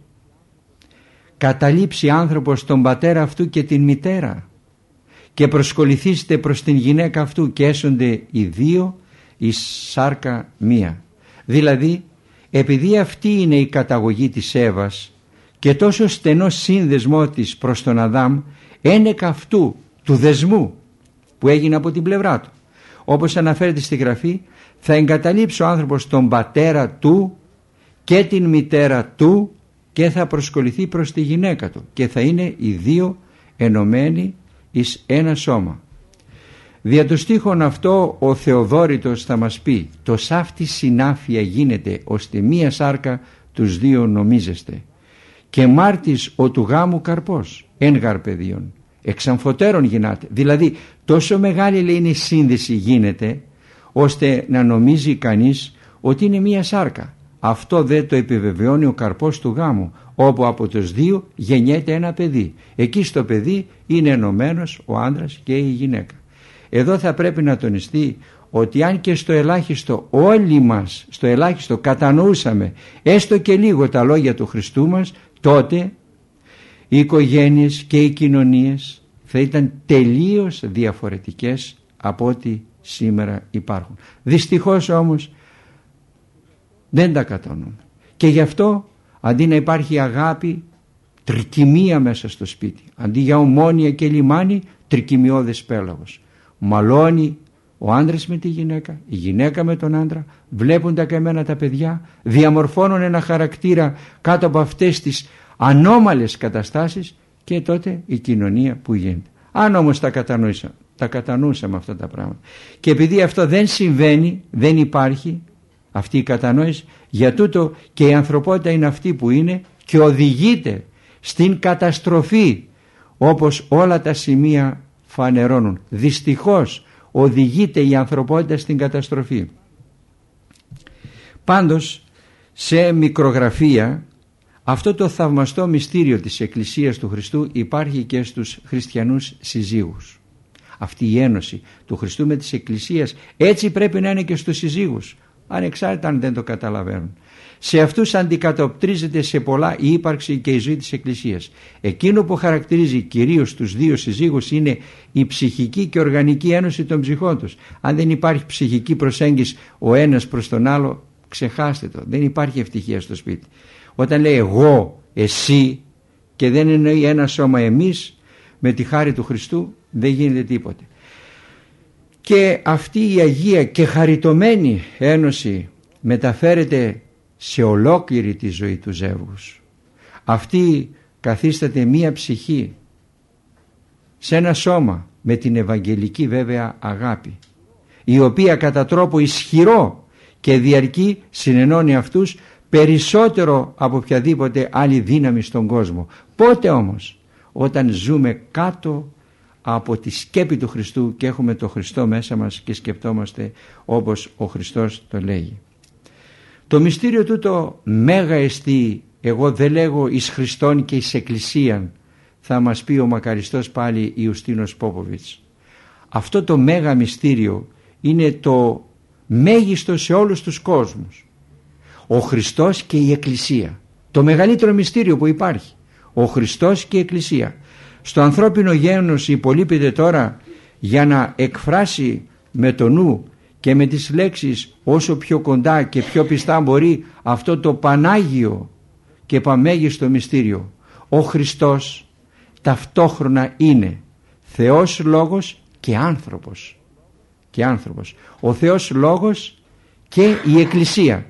καταλείψει άνθρωπος τον πατέρα αυτού και την μητέρα και προσκοληθήσετε προς την γυναίκα αυτού και έσονται οι δύο εις σάρκα μία. Δηλαδή, επειδή αυτή είναι η καταγωγή της Εύας και τόσο στενό σύνδεσμό της προς τον Αδάμ, ένεκα αυτού του δεσμού που έγινε από την πλευρά του, όπως αναφέρεται στη Γραφή, θα εγκαταλείψει ο άνθρωπος τον πατέρα του και την μητέρα του και θα προσκοληθεί προς τη γυναίκα του και θα είναι οι δύο ενωμένοι εις ένα σώμα. Δια το στίχον αυτό ο Θεοδόρητος θα μας πει: το σάφτη συνάφεια γίνεται ώστε μία σάρκα τους δύο νομίζεστε και μάρτης ο του γάμου καρπός εν γαρ παιδίον εξαμφωτέρων γινάται. Δηλαδή τόσο μεγάλη, λέει, είναι η σύνδεση γίνεται ώστε να νομίζει κανείς ότι είναι μία σάρκα. Αυτό δεν το επιβεβαιώνει ο καρπός του γάμου, όπου από τους δύο γεννιέται ένα παιδί. Εκεί στο παιδί είναι ενωμένος ο άντρας και η γυναίκα. Εδώ θα πρέπει να τονιστεί ότι αν και στο ελάχιστο όλοι μας στο ελάχιστο κατανοούσαμε έστω και λίγο τα λόγια του Χριστού μας, τότε οι οικογένειες και οι κοινωνίες θα ήταν τελείως διαφορετικές από ό,τι σήμερα υπάρχουν. Δυστυχώς όμως δεν τα κατανοούμε. Και γι' αυτό αντί να υπάρχει αγάπη, τρικυμία μέσα στο σπίτι, αντί για ομόνοια και λιμάνι, τρικυμιώδες πέλαγος. Μαλώνει ο άντρας με τη γυναίκα, η γυναίκα με τον άντρα, βλέπουν τα καημένα τα παιδιά, διαμορφώνουν ένα χαρακτήρα κάτω από αυτές τις ανώμαλες καταστάσεις και τότε η κοινωνία που γίνεται. Αν όμως τα κατανοούσαμε αυτά τα πράγματα και επειδή αυτό δεν συμβαίνει, δεν υπάρχει αυτή η κατανόηση, για τούτο και η ανθρωπότητα είναι αυτή που είναι και οδηγείται στην καταστροφή, όπως όλα τα σημεία φανερώνουν. Δυστυχώς οδηγείται η ανθρωπότητα στην καταστροφή. Πάντως σε μικρογραφία αυτό το θαυμαστό μυστήριο της Εκκλησίας του Χριστού υπάρχει και στους χριστιανούς συζύγους. Αυτή η ένωση του Χριστού με της Εκκλησίας έτσι πρέπει να είναι και στους συζύγους, ανεξάρτητα αν δεν το καταλαβαίνουν. Σε αυτούς αντικατοπτρίζεται σε πολλά η ύπαρξη και η ζωή της Εκκλησίας. Εκείνο που χαρακτηρίζει κυρίως τους δύο συζύγους είναι η ψυχική και οργανική ένωση των ψυχών τους. Αν δεν υπάρχει ψυχική προσέγγιση ο ένας προς τον άλλο, ξεχάστε το, δεν υπάρχει ευτυχία στο σπίτι. Όταν λέει εγώ, εσύ και δεν εννοεί ένα σώμα εμείς, με τη χάρη του Χριστού δεν γίνεται τίποτε. Και αυτή η αγία και χαριτωμένη ένωση μεταφέρεται σε ολόκληρη τη ζωή του ζεύγους. Αυτή καθίσταται μία ψυχή σε ένα σώμα με την ευαγγελική βέβαια αγάπη, η οποία κατά τρόπο ισχυρό και διαρκή συνενώνει αυτούς περισσότερο από οποιαδήποτε άλλη δύναμη στον κόσμο. Πότε όμως? Όταν ζούμε κάτω από τη σκέπη του Χριστού και έχουμε το Χριστό μέσα μας και σκεπτόμαστε όπως ο Χριστός το λέγει. Το μυστήριο τούτο μέγα εστί, εγώ δεν λέγω εις Χριστόν και εις Εκκλησίαν, θα μας πει ο μακαριστός πάλι Ιουστίνος Πόποβιτς. Αυτό το μέγα μυστήριο είναι το μέγιστο σε όλους τους κόσμους. Ο Χριστός και η Εκκλησία, το μεγαλύτερο μυστήριο που υπάρχει, ο Χριστός και η Εκκλησία. Στο ανθρώπινο γένος υπολείπεται τώρα για να εκφράσει με το νου και με τις λέξεις όσο πιο κοντά και πιο πιστά μπορεί αυτό το πανάγιο και παμέγιστο μυστήριο. Ο Χριστός ταυτόχρονα είναι Θεός Λόγος και άνθρωπος. Και άνθρωπος. Ο Θεός Λόγος και η Εκκλησία.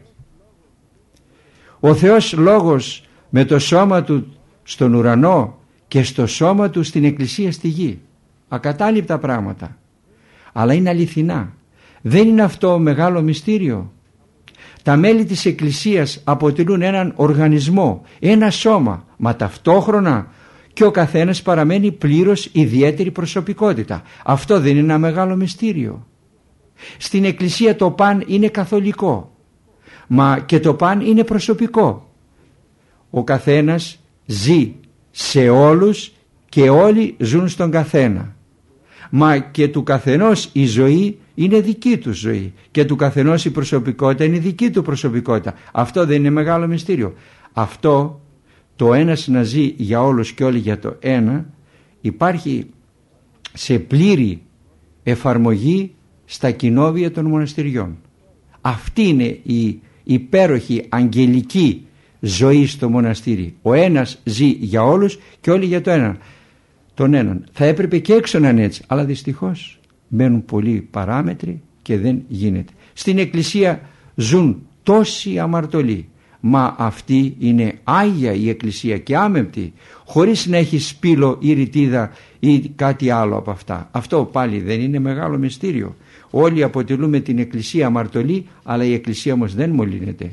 Ο Θεός Λόγος με το σώμα του στον ουρανό και στο σώμα του στην Εκκλησία στη γη. Ακατάληπτα πράγματα. Αλλά είναι αληθινά. Δεν είναι αυτό μεγάλο μυστήριο? Τα μέλη της Εκκλησίας αποτελούν έναν οργανισμό, ένα σώμα, μα ταυτόχρονα και ο καθένας παραμένει πλήρως ιδιαίτερη προσωπικότητα. Αυτό δεν είναι ένα μεγάλο μυστήριο? Στην Εκκλησία το παν είναι καθολικό, μα και το παν είναι προσωπικό. Ο καθένας ζει σε όλους και όλοι ζουν στον καθένα. Μα και του καθενός η ζωή είναι δική του ζωή και του καθενός η προσωπικότητα είναι δική του προσωπικότητα. Αυτό δεν είναι μεγάλο μυστήριο? Αυτό το ένας να ζει για όλους και όλοι για το ένα υπάρχει σε πλήρη εφαρμογή στα κοινόβια των μοναστηριών. Αυτή είναι η υπέροχη αγγελική ζωή στο μοναστήρι. Ο ένας ζει για όλους και όλοι για τον έναν. Θα έπρεπε και έξω να είναι έτσι, αλλά δυστυχώς μένουν πολλοί παράμετροι και δεν γίνεται. Στην Εκκλησία ζουν τόσοι αμαρτωλοί, μα αυτή είναι άγια η Εκκλησία και άμεμπτη, χωρίς να έχει σπήλο ή ρητίδα ή κάτι άλλο από αυτά. Αυτό πάλι δεν είναι μεγάλο μυστήριο? Όλοι αποτελούμε την Εκκλησία αμαρτωλή, αλλά η Εκκλησία όμως δεν μολύνεται.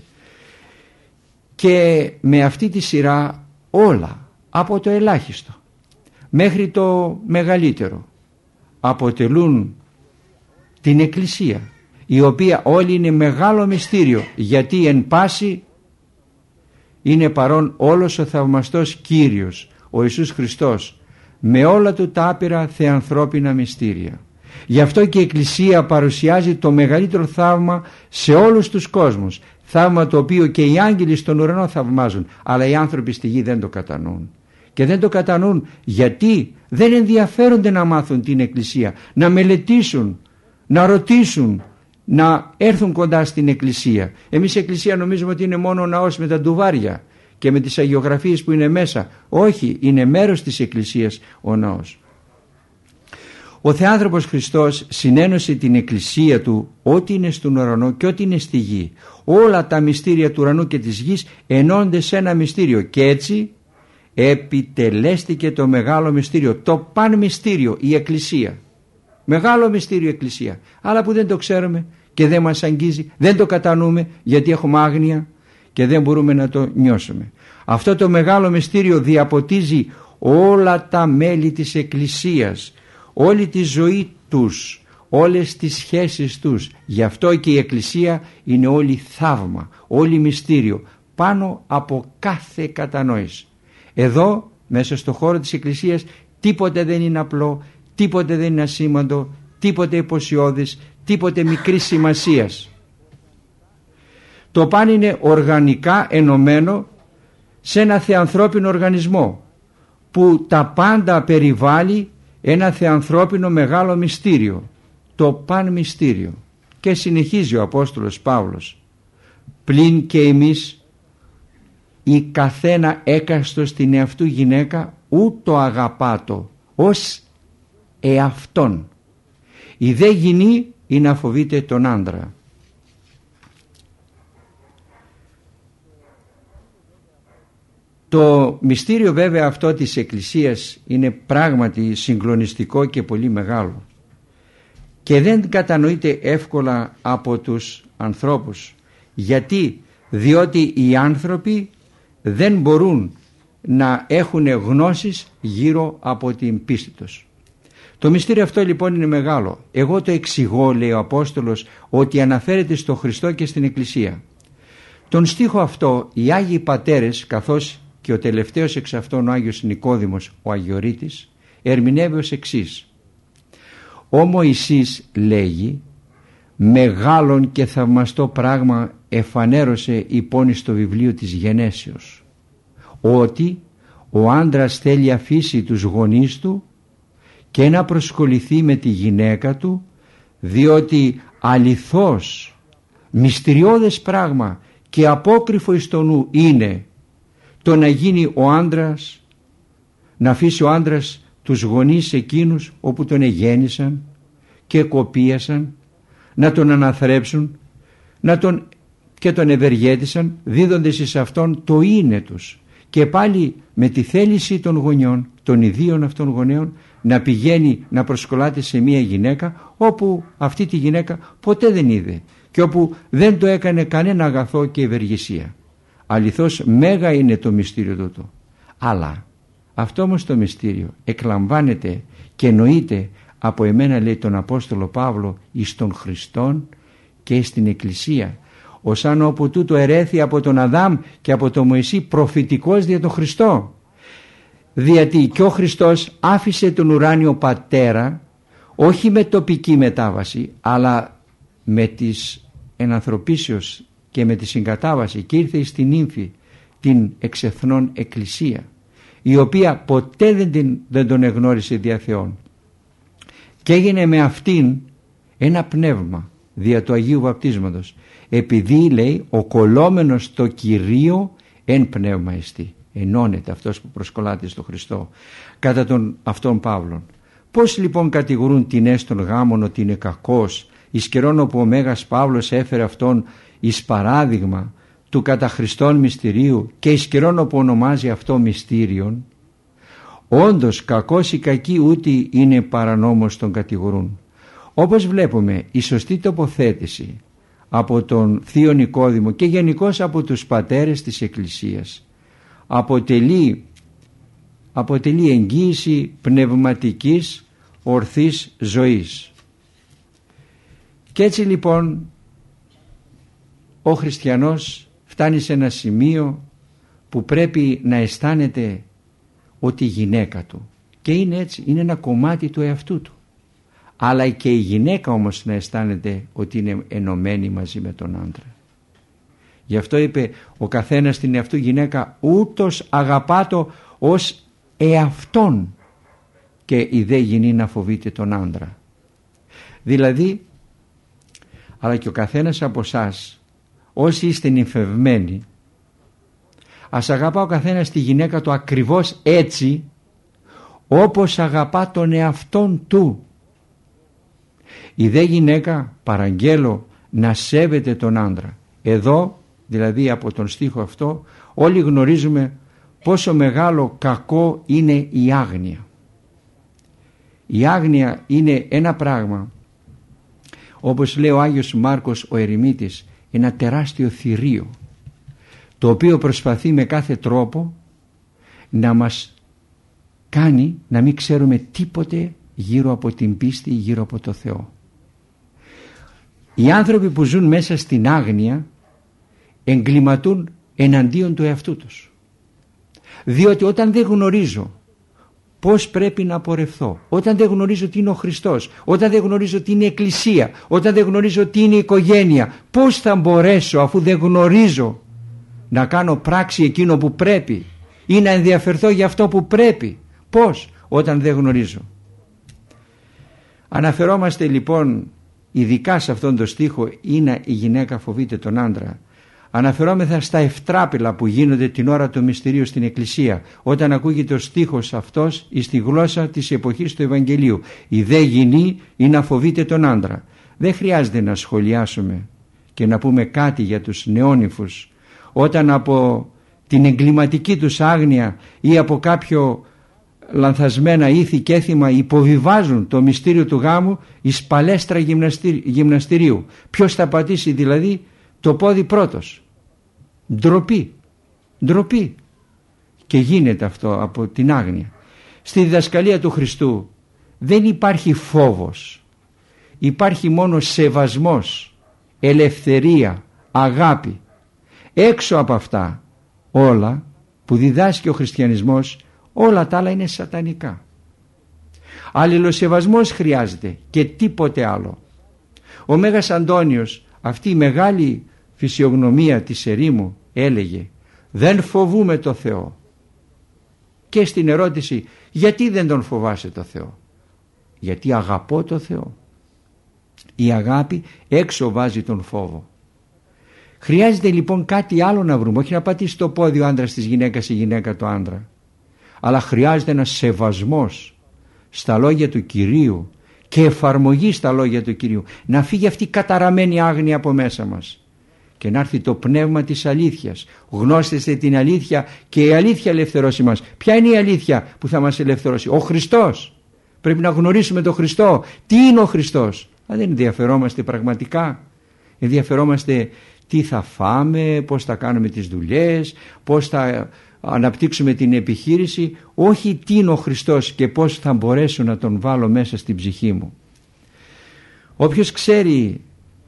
Και με αυτή τη σειρά όλα, από το ελάχιστο μέχρι το μεγαλύτερο, αποτελούν την Εκκλησία, η οποία όλοι είναι μεγάλο μυστήριο, γιατί εν πάση είναι παρόν όλος ο θαυμαστός Κύριος, ο Ιησούς Χριστός, με όλα του τα άπειρα θεανθρώπινα μυστήρια. Γι' αυτό και η Εκκλησία παρουσιάζει το μεγαλύτερο θαύμα σε όλους τους κόσμους, θαύμα το οποίο και οι άγγελοι στον ουρανό θαυμάζουν, αλλά οι άνθρωποι στη γη δεν το κατανοούν. Και δεν το κατανοούν γιατί δεν ενδιαφέρονται να μάθουν την Εκκλησία, να μελετήσουν, να ρωτήσουν, να έρθουν κοντά στην Εκκλησία. Εμείς η Εκκλησία νομίζουμε ότι είναι μόνο ο ναός με τα ντουβάρια και με τις αγιογραφίες που είναι μέσα. Όχι, είναι μέρος της Εκκλησίας ο ναός. Ο Θεάνθρωπος Χριστός συνένωσε την Εκκλησία του ό,τι είναι στον ουρανό και ό,τι είναι στη γη. Όλα τα μυστήρια του ουρανού και της γης ενώνται σε ένα μυστήριο και έτσι επιτελέστηκε το μεγάλο μυστήριο, το παν μυστήριο, η Εκκλησία. Μεγάλο μυστήριο η Εκκλησία, αλλά που δεν το ξέρουμε και δεν μας αγγίζει, δεν το κατανοούμε γιατί έχουμε άγνοια και δεν μπορούμε να το νιώσουμε. Αυτό το μεγάλο μυστήριο διαποτίζει όλα τα μέλη της Εκκλησίας, όλη τη ζωή τους, όλες τις σχέσεις τους. Γι' αυτό και η Εκκλησία είναι όλη θαύμα, όλη μυστήριο, πάνω από κάθε κατανόηση. Εδώ μέσα στο χώρο της Εκκλησίας τίποτε δεν είναι απλό, τίποτε δεν είναι ασήμαντο, τίποτε υποσιώδης, τίποτε μικρής σημασίας. Το παν είναι οργανικά ενωμένο σε ένα θεανθρώπινο οργανισμό που τα πάντα περιβάλλει ένα θεανθρώπινο μεγάλο μυστήριο, το παν μυστήριο. Και συνεχίζει ο Απόστολος Παύλος: πλην και εμείς η καθένα έκαστος την εαυτού γυναίκα ούτω αγαπάτο ως εαυτόν. Η δε γυνή είναι να φοβείται τον άντρα. Το μυστήριο βέβαια αυτό της Εκκλησίας είναι πράγματι συγκλονιστικό και πολύ μεγάλο και δεν κατανοείται εύκολα από τους ανθρώπους. Γιατί? Διότι οι άνθρωποι δεν μπορούν να έχουν γνώσεις γύρω από την πίστη τους. Το μυστήριο αυτό λοιπόν είναι μεγάλο. Εγώ το εξηγώ, λέει ο Απόστολος, ότι αναφέρεται στο Χριστό και στην Εκκλησία. Τον στίχο αυτό οι Άγιοι Πατέρες, καθώς και ο τελευταίος εξ αυτών ο Άγιος Νικόδημος ο Αγιορείτης, ερμηνεύει ως εξής: ο Μωυσής, λέγει, μεγάλον και θαυμαστό πράγμα εφανέρωσε υπόν στο βιβλίο της Γενέσεως, ότι ο άντρας θέλει αφήσει τους γονείς του και να προσκοληθεί με τη γυναίκα του, διότι αληθώς μυστηριώδες πράγμα και απόκρυφο εις το νου είναι το να γίνει ο άντρας, να αφήσει ο άντρας τους γονείς εκείνους όπου τον εγέννησαν και κοπίασαν, να τον αναθρέψουν, και τον ευεργέτησαν, δίδοντες εις αυτόν το είναι τους, και πάλι με τη θέληση των γονιών, των ιδίων αυτών γονέων, να πηγαίνει να προσκολάται σε μία γυναίκα όπου αυτή τη γυναίκα ποτέ δεν είδε και όπου δεν το έκανε κανένα αγαθό και ευεργεσία. Αληθώς μέγα είναι το μυστήριο τούτο, αλλά αυτό όμως το μυστήριο εκλαμβάνεται και εννοείται από εμένα, λέει τον Απόστολο Παύλο, εις τον Χριστόν και στην Εκκλησία, ως αν όπου τούτο ερέθη από τον Αδάμ και από τον Μωυσή προφητικός δια τον Χριστό. Διότι και ο Χριστός άφησε τον ουράνιο Πατέρα όχι με τοπική μετάβαση, αλλά με της ενανθρωπίσεως και με τη συγκατάβαση, και ήρθε στην νύμφη την εξεθνών εκκλησία, η οποία ποτέ δεν τον εγνώρισε δια Θεόν, και έγινε με αυτήν ένα πνεύμα δια του Αγίου Βαπτίσματος, επειδή, λέει, ο κολλόμενος το Κυρίο εν πνεύμα εστί. Ενώνεται αυτός που προσκολάται στο Χριστό κατά τον αυτόν Παύλον. Πώς λοιπόν κατηγορούν την έστον γάμον ότι είναι κακός, εις καιρόν όπου ο Μέγας Παύλος έφερε αυτόν εις παράδειγμα του κατά Χριστόν μυστηρίου, και εις καιρόν όπου ονομάζει αυτό μυστήριον? Όντως κακός ή κακοί ούτε είναι παρανόμος τον κατηγορούν. Όπως βλέπουμε, η σωστή τοποθέτηση από τον Θείο Νικόδημο και γενικώς από τους πατέρες της Εκκλησίας αποτελεί εγγύηση πνευματικής ορθής ζωής. Και έτσι λοιπόν ο χριστιανός φτάνει σε ένα σημείο που πρέπει να αισθάνεται ότι η γυναίκα του, και είναι έτσι, είναι ένα κομμάτι του εαυτού του, αλλά και η γυναίκα όμως να αισθάνεται ότι είναι ενωμένη μαζί με τον άντρα. Γι' αυτό είπε ο καθένας την εαυτού γυναίκα ούτως αγαπάτο ως εαυτόν, και η δε γυνή να φοβείται τον άντρα. Δηλαδή, αλλά και ο καθένας από εσάς, όσοι είστε νυμφευμένοι, ας αγαπά ο καθένας τη γυναίκα του ακριβώς έτσι όπως αγαπά τον εαυτόν του. Η δε γυναίκα παραγγέλω να σέβεται τον άντρα. Εδώ δηλαδή από τον στίχο αυτό όλοι γνωρίζουμε πόσο μεγάλο κακό είναι η άγνοια. Η άγνοια είναι ένα πράγμα, όπως λέει ο Άγιος Μάρκος ο Ερημίτης, ένα τεράστιο θηρίο, το οποίο προσπαθεί με κάθε τρόπο να μας κάνει να μην ξέρουμε τίποτε γύρω από την πίστη, γύρω από το Θεό. Οι άνθρωποι που ζουν μέσα στην άγνοια εγκληματούν εναντίον του εαυτού τους. Διότι όταν δεν γνωρίζω πώς πρέπει να πορευθώ, όταν δεν γνωρίζω τι είναι ο Χριστός, όταν δεν γνωρίζω τι είναι η Εκκλησία, όταν δεν γνωρίζω τι είναι η οικογένεια, πώς θα μπορέσω, αφού δεν γνωρίζω, να κάνω πράξη εκείνο που πρέπει ή να ενδιαφερθώ για αυτό που πρέπει? Πώς, όταν δεν γνωρίζω? Αναφερόμαστε λοιπόν ειδικά σε αυτόν τον στίχο, είναι η γυναίκα φοβείται τον άντρα. Αναφερόμεθα στα ευτράπηλα που γίνονται την ώρα του μυστηρίου στην Εκκλησία, όταν ακούγεται ο στίχος αυτός εις τη γλώσσα της εποχής του Ευαγγελίου. Η δε γυνή είναι να φοβείται τον άντρα. Δεν χρειάζεται να σχολιάσουμε και να πούμε κάτι για τους νεόνυμφους, όταν από την εγκληματική τους άγνοια ή από κάποιο λανθασμένα ήθη και έθιμα υποβιβάζουν το μυστήριο του γάμου εις παλέστρα γυμναστηρίου. Ποιος θα πατήσει δηλαδή το πόδι πρώτος? Ντροπή, ντροπή. Και γίνεται αυτό από την άγνοια. Στη διδασκαλία του Χριστού δεν υπάρχει φόβος, υπάρχει μόνο σεβασμός, ελευθερία, αγάπη. Έξω από αυτά όλα που διδάσκει ο χριστιανισμός, όλα τα άλλα είναι σατανικά. Αλληλοσεβασμός χρειάζεται και τίποτε άλλο. Ο Μέγας Αντώνιος, αυτή η μεγάλη φυσιογνωμία της ερήμου, έλεγε δεν φοβούμε το Θεό. Και στην ερώτηση γιατί δεν τον φοβάσαι το Θεό? Γιατί αγαπώ το Θεό. Η αγάπη έξω βάζει τον φόβο. Χρειάζεται λοιπόν κάτι άλλο να βρούμε, όχι να πατήσει το πόδι ο άντρας της γυναίκας, η γυναίκα το άντρα, αλλά χρειάζεται ένας σεβασμός στα λόγια του Κυρίου και εφαρμογή στα λόγια του Κυρίου, να φύγει αυτή η καταραμένη άγνοια από μέσα μας και να έρθει το πνεύμα της αλήθειας. Γνώστεστε την αλήθεια και η αλήθεια ελευθερώσει μας. Ποια είναι η αλήθεια που θα μας ελευθερώσει? Ο Χριστός. Πρέπει να γνωρίσουμε τον Χριστό. Τι είναι ο Χριστός? Δεν ενδιαφερόμαστε πραγματικά. Ενδιαφερόμαστε τι θα φάμε, πώς θα κάνουμε τις δουλειές, πώς θα αναπτύξουμε την επιχείρηση, όχι τι είναι ο Χριστός και πώς θα μπορέσω να τον βάλω μέσα στην ψυχή μου. Όποιος ξέρει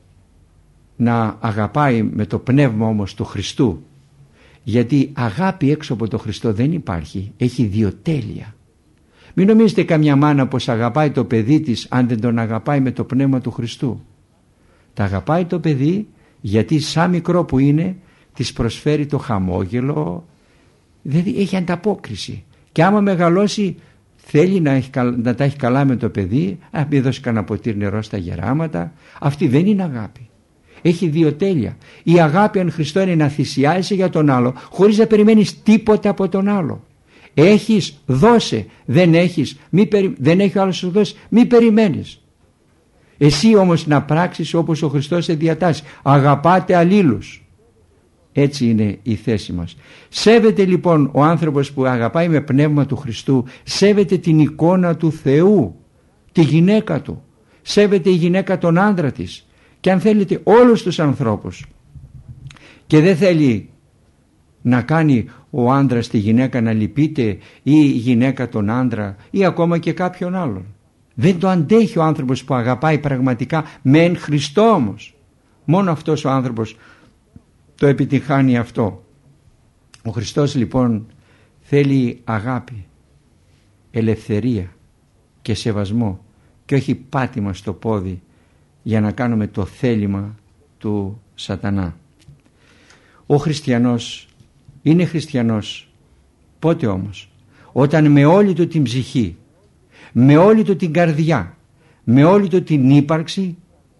να αγαπάει με το πνεύμα όμως του Χριστού, γιατί αγάπη έξω από το Χριστό δεν υπάρχει, έχει δύο τέλεια. Μην νομίζετε καμιά μάνα πως αγαπάει το παιδί της αν δεν τον αγαπάει με το πνεύμα του Χριστού. Τα αγαπάει το παιδί γιατί σαν μικρό που είναι της προσφέρει το χαμόγελο, δηλαδή έχει ανταπόκριση. Και άμα μεγαλώσει θέλει να τα έχει καλά με το παιδί, μην δώσει κανένα ποτήρι νερό στα γεράματα. Αυτή δεν είναι αγάπη. Έχει δύο τέλεια. Η αγάπη αν Χριστό είναι να θυσιάζεσαι για τον άλλο χωρίς να περιμένεις τίποτα από τον άλλο. Έχεις, δώσε. Δεν έχεις, δεν έχει ο άλλος σου δώσει, μη περιμένεις. Εσύ όμως να πράξεις όπως ο Χριστός σε διατάσσει. Αγαπάτε αλλήλους. Έτσι είναι η θέση μας. Σέβεται λοιπόν ο άνθρωπος που αγαπάει με πνεύμα του Χριστού, σέβεται την εικόνα του Θεού, τη γυναίκα του. Σέβεται η γυναίκα τον άντρα της. Και αν θέλετε όλους τους ανθρώπους. Και δεν θέλει να κάνει ο άντρας τη γυναίκα να λυπείται ή η γυναίκα τον άντρα ή ακόμα και κάποιον άλλον. Δεν το αντέχει ο άνθρωπος που αγαπάει πραγματικά μεν Χριστό όμως. Μόνο αυτός ο άνθρωπος το επιτυχάνει αυτό. Ο Χριστός λοιπόν θέλει αγάπη, ελευθερία και σεβασμό και όχι πάτημα στο πόδι για να κάνουμε το θέλημα του σατανά. Ο χριστιανός είναι χριστιανός πότε όμως? Όταν με όλη του την ψυχή, με όλη του την καρδιά, με όλη του την ύπαρξη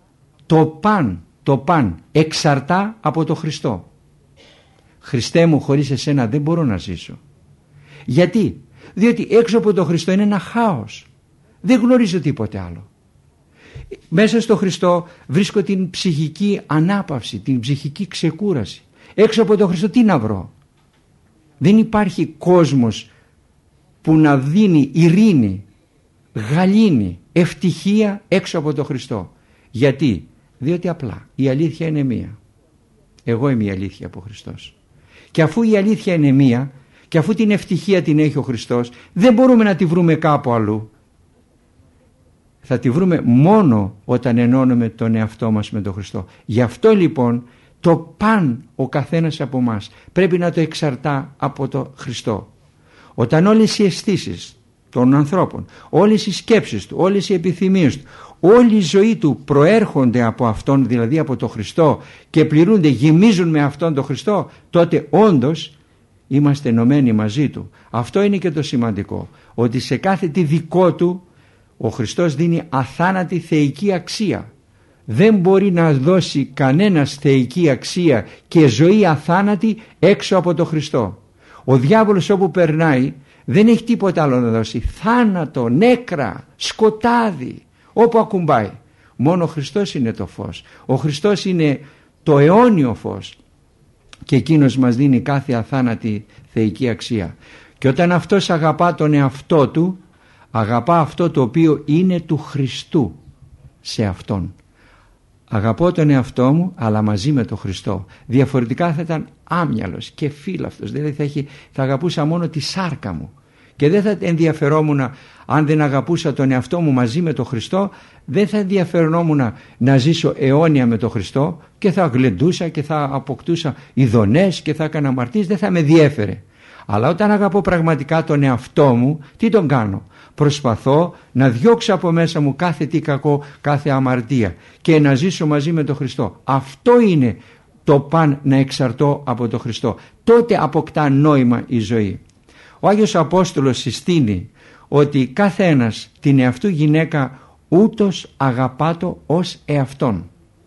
το παν εξαρτά από το Χριστό. Χριστέ μου, χωρίς εσένα δεν μπορώ να ζήσω. Γιατί? Διότι έξω από το Χριστό είναι ένα χάος. Δεν γνωρίζω τίποτε άλλο. Μέσα στο Χριστό βρίσκω την ψυχική ανάπαυση, την ψυχική ξεκούραση. Έξω από το Χριστό τι να βρω? Δεν υπάρχει κόσμος που να δίνει ειρήνη, γαλήνη, ευτυχία έξω από το Χριστό. Γιατί? Διότι απλά η αλήθεια είναι μία. Εγώ είμαι η αλήθεια από Χριστός. Και αφού η αλήθεια είναι μία και αφού την ευτυχία την έχει ο Χριστός, δεν μπορούμε να τη βρούμε κάπου αλλού. Θα τη βρούμε μόνο όταν ενώνουμε τον εαυτό μας με τον Χριστό. Γι' αυτό λοιπόν το παν ο καθένας από μας πρέπει να το εξαρτά από τον Χριστό. Όταν όλες οι αισθήσεις των ανθρώπων, όλες οι σκέψεις του, όλες οι επιθυμίες του, όλη η ζωή του προέρχονται από Αυτόν, δηλαδή από τον Χριστό και πληρούνται, γεμίζουν με Αυτόν τον Χριστό, τότε όντως είμαστε ενωμένοι μαζί Του. Αυτό είναι και το σημαντικό, ότι σε κάθε τι δικό Του ο Χριστός δίνει αθάνατη θεϊκή αξία. Δεν μπορεί να δώσει κανένας θεϊκή αξία και ζωή αθάνατη έξω από τον Χριστό. Ο διάβολος όπου περνάει δεν έχει τίποτα άλλο να δώσει. Θάνατο, νέκρα, σκοτάδι, όπου ακουμπάει. Μόνο ο Χριστός είναι το φως. Ο Χριστός είναι το αιώνιο φως και εκείνος μας δίνει κάθε αθάνατη θεϊκή αξία. Και όταν αυτός αγαπά τον εαυτό του, αγαπά αυτό το οποίο είναι του Χριστού σε Αυτόν. Αγαπώ τον εαυτό μου αλλά μαζί με τον Χριστό. Διαφορετικά θα ήταν άμυαλος και φύλαυτος. Δηλαδή θα αγαπούσα μόνο τη σάρκα μου. Και δεν θα ενδιαφερόμουν, αν δεν αγαπούσα τον εαυτό μου μαζί με τον Χριστό, δεν θα ενδιαφερόμουν να ζήσω αιώνια με τον Χριστό και θα γλεντούσα και θα αποκτούσα ειδονές και θα έκανα αμαρτίες, δεν θα με διέφερε. Αλλά όταν αγαπώ πραγματικά τον εαυτό μου, τι τον κάνω? Προσπαθώ να διώξω από μέσα μου κάθε τι κακό, κάθε αμαρτία και να ζήσω μαζί με τον Χριστό. Αυτό είναι το παν, να εξαρτώ από τον Χριστό. Τότε αποκτά νόημα η ζωή. Ο Άγιος Απόστολος συστήνει ότι κάθε ένας την εαυτού γυναίκα ούτως αγαπάτο ως εαυτόν.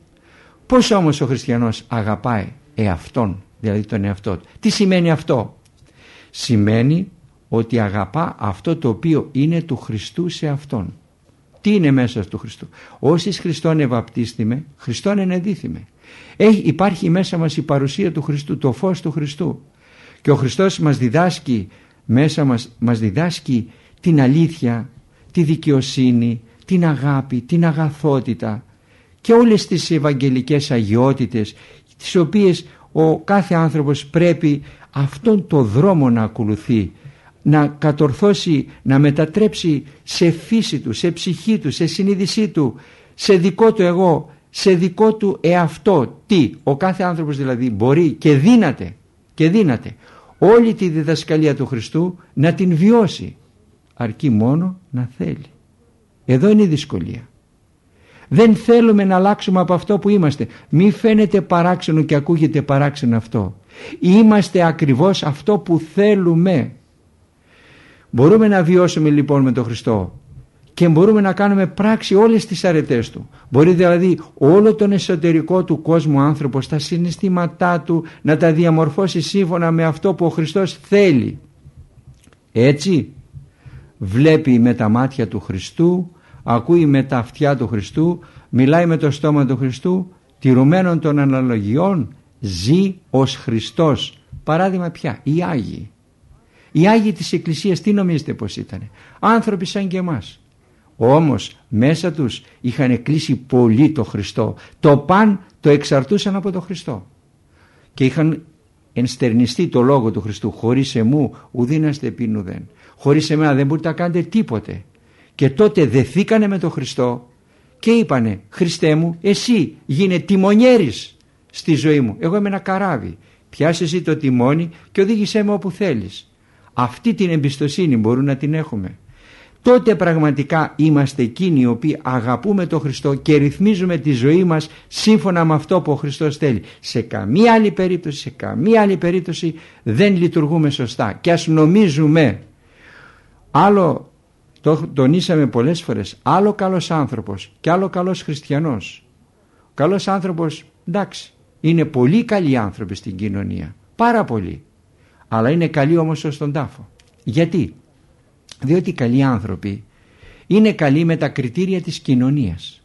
Πώς όμως ο χριστιανός αγαπάει εαυτόν, δηλαδή τον εαυτό του? Τι σημαίνει αυτό? Σημαίνει ότι αγαπά αυτό το οποίο είναι του Χριστού σε Αυτόν. Τι είναι μέσα του Χριστού? Όσοι Χριστόν ευαπτίστημε, Χριστόν ενεδίθημε. Υπάρχει μέσα μας η παρουσία του Χριστού, το φως του Χριστού. Και ο Χριστός μας διδάσκει, μέσα μας διδάσκει την αλήθεια, τη δικαιοσύνη, την αγάπη, την αγαθότητα και όλες τις ευαγγελικές αγιότητες, τις οποίες ο κάθε άνθρωπος πρέπει αυτόν το δρόμο να ακολουθεί, να κατορθώσει, να μετατρέψει σε φύση του, σε ψυχή του, σε συνείδησή του, σε δικό του εγώ, σε δικό του εαυτό. Τι? Ο κάθε άνθρωπος δηλαδή μπορεί και δύναται όλη τη διδασκαλία του Χριστού να την βιώσει. αρκεί μόνο να θέλει. Εδώ είναι η δυσκολία. Δεν θέλουμε να αλλάξουμε από αυτό που είμαστε. Μη φαίνεται παράξενο και ακούγεται παράξενο αυτό. Είμαστε ακριβώς αυτό που θέλουμε. Μπορούμε να βιώσουμε λοιπόν με τον Χριστό και μπορούμε να κάνουμε πράξη όλες τις αρετές του. Μπορεί δηλαδή όλο τον εσωτερικό του κόσμο άνθρωπος, τα συναισθήματά του να τα διαμορφώσει σύμφωνα με αυτό που ο Χριστός θέλει. Έτσι βλέπει με τα μάτια του Χριστού, ακούει με τα αυτιά του Χριστού, μιλάει με το στόμα του Χριστού, τηρουμένων των αναλογιών, ζει ως Χριστός. Παράδειγμα πια, οι Άγιοι. Οι Άγιοι της Εκκλησίας τι νομίζετε πως ήτανε? Άνθρωποι σαν και εμάς. Όμως μέσα τους είχαν κλείσει πολύ το Χριστό. Το παν το εξαρτούσαν από το Χριστό. Και είχαν ενστερνιστεί το λόγο του Χριστού. Χωρίς εμού ουδήναστε πίν ουδέν. Χωρίς εμένα δεν μπορείτε να κάνετε τίποτε. Και τότε δεθήκανε με τον Χριστό και είπανε, Χριστέ μου, εσύ γίνε τιμονιέρης στη ζωή μου. Εγώ είμαι ένα καράβι. Πιάσε εσύ το τιμόνι και οδήγησέ με όπου θέλεις. Αυτή την εμπιστοσύνη μπορούμε να την έχουμε. Τότε πραγματικά είμαστε εκείνοι οι οποίοι αγαπούμε τον Χριστό και ρυθμίζουμε τη ζωή μας σύμφωνα με αυτό που ο Χριστός θέλει. Σε καμία άλλη περίπτωση δεν λειτουργούμε σωστά. Και ας νομίζουμε, άλλο το τονίσαμε πολλές φορές, άλλο καλός άνθρωπος και άλλο καλός χριστιανός. Ο καλός άνθρωπος, εντάξει, είναι πολύ καλοί άνθρωποι στην κοινωνία, πάρα πολλοί, αλλά είναι καλοί όμως ως τον τάφο. Γιατί? Διότι οι καλοί άνθρωποι είναι καλοί με τα κριτήρια της κοινωνίας.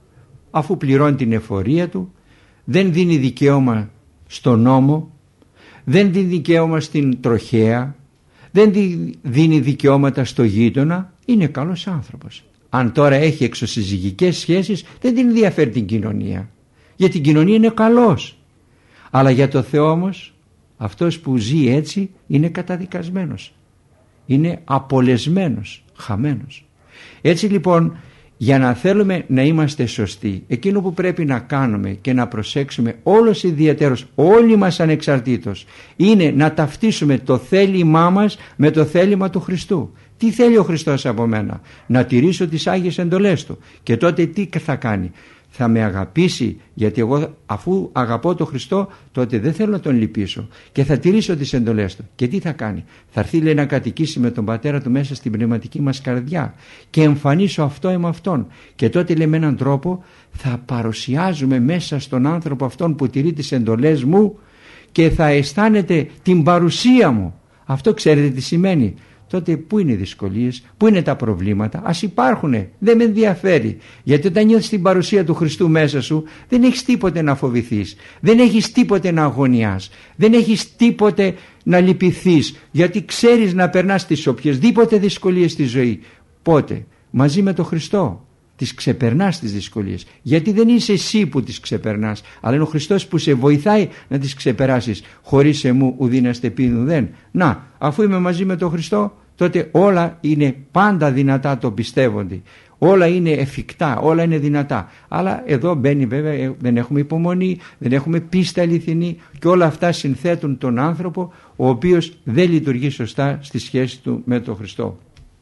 Αφού πληρώνει την εφορία του, δεν δίνει δικαίωμα στον νόμο, δεν δίνει δικαίωμα στην τροχέα, δεν δίνει δικαιώματα στο γείτονα, είναι καλός άνθρωπος. Αν τώρα έχει εξωσυζυγικές σχέσεις, δεν την ενδιαφέρει την κοινωνία. Για την κοινωνία είναι καλός. Αλλά για το Θεό όμως, αυτός που ζει έτσι είναι καταδικασμένος. Είναι απολεσμένος, χαμένος. Έτσι λοιπόν, για να θέλουμε να είμαστε σωστοί, εκείνο που πρέπει να κάνουμε και να προσέξουμε όλος ιδιαίτερος, όλοι μας ανεξαρτήτως, είναι να ταυτίσουμε το θέλημά μας με το θέλημα του Χριστού. Τι θέλει ο Χριστός από μένα? Να τηρήσω τις Άγιες εντολές του. Και τότε τι θα κάνει? Θα με αγαπήσει, γιατί εγώ αφού αγαπώ τον Χριστό, τότε δεν θέλω να τον λυπήσω και θα τηρήσω τις εντολές του. Και τι θα κάνει? Θα έρθει, λέει, να κατοικήσει με τον Πατέρα του μέσα στην πνευματική μας καρδιά και εμφανίσω αυτό με αυτόν. Και τότε, λέει, με έναν τρόπο θα παρουσιάζουμε μέσα στον άνθρωπο αυτόν που τηρεί τις εντολές μου και θα αισθάνεται την παρουσία μου. Αυτό ξέρετε τι σημαίνει? Τότε πού είναι οι δυσκολίες, πού είναι τα προβλήματα? Ας υπάρχουνε, δεν με ενδιαφέρει. Γιατί όταν νιώθεις την παρουσία του Χριστού μέσα σου, δεν έχεις τίποτε να φοβηθείς, δεν έχεις τίποτε να αγωνιάς, δεν έχεις τίποτε να λυπηθείς, γιατί ξέρεις να περνάς τις οποιασδήποτε δυσκολίες στη ζωή. Πότε? Μαζί με τον Χριστό τις ξεπερνάς τις δυσκολίες. Γιατί δεν είσαι εσύ που τις ξεπερνάς, αλλά είναι ο Χριστός που σε βοηθάει να τις ξεπεράσεις. Χωρίς εμού ουδήναστε πίν ουδέν. Να, αφού είμαι μαζί με τον Χριστό, τότε όλα είναι πάντα δυνατά, το πιστεύονται. Όλα είναι εφικτά, όλα είναι δυνατά. Αλλά εδώ μπαίνει βέβαια, δεν έχουμε υπομονή, δεν έχουμε πίστη αληθινή και όλα αυτά συνθέτουν τον άνθρωπο ο οποίος δεν λειτουργεί σωστά στη σχέση του με τον Χριστό.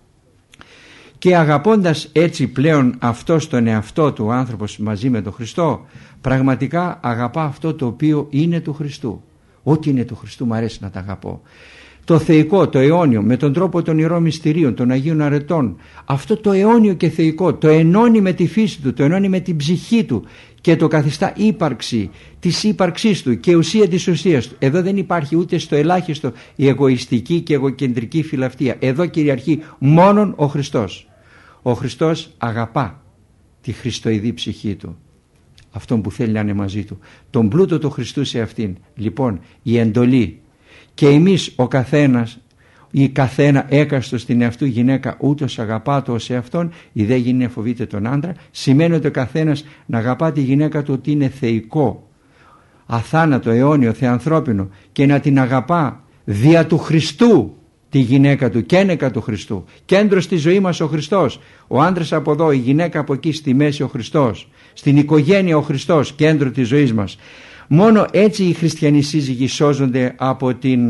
Και αγαπώντας έτσι πλέον αυτός τον εαυτό του άνθρωπος μαζί με τον Χριστό, πραγματικά αγαπά αυτό το οποίο είναι του Χριστού. Ό,τι είναι του Χριστού μου αρέσει να τα αγαπώ. Το θεϊκό, το αιώνιο, με τον τρόπο των ιερών μυστηρίων, των Αγίων Αρετών, αυτό το αιώνιο και θεϊκό το ενώνει με τη φύση του, το ενώνει με την ψυχή του και το καθιστά ύπαρξη της ύπαρξής του και ουσία της ουσίας του. Εδώ δεν υπάρχει ούτε στο ελάχιστο η εγωιστική και εγωκεντρική φιλαυτία. Εδώ κυριαρχεί μόνον ο Χριστός. Ο Χριστός αγαπά τη χριστοειδή ψυχή του, αυτόν που θέλει να είναι μαζί του, τον πλούτο του Χριστού σε αυτήν. Λοιπόν, η εντολή και εμείς ο καθένας ή καθένα έκαστο στην εαυτού γυναίκα ούτως αγαπάτο ως εαυτόν, η δε γυναίκα φοβείται τον άντρα, σημαίνει ότι ο καθένας να αγαπά τη γυναίκα του ότι είναι θεϊκό, αθάνατο, αιώνιο, θεανθρώπινο και να την αγαπά δια του Χριστού τη γυναίκα του, καίνεκα του Χριστού. Κέντρο στη ζωή μας ο Χριστός. Ο άντρας από εδώ, η γυναίκα από εκεί στη μέση ο Χριστός. Στην οικογένεια ο Χριστός, κέντρο της ζωής μας. Μόνο έτσι οι χριστιανοί σύζυγοι σώζονται από την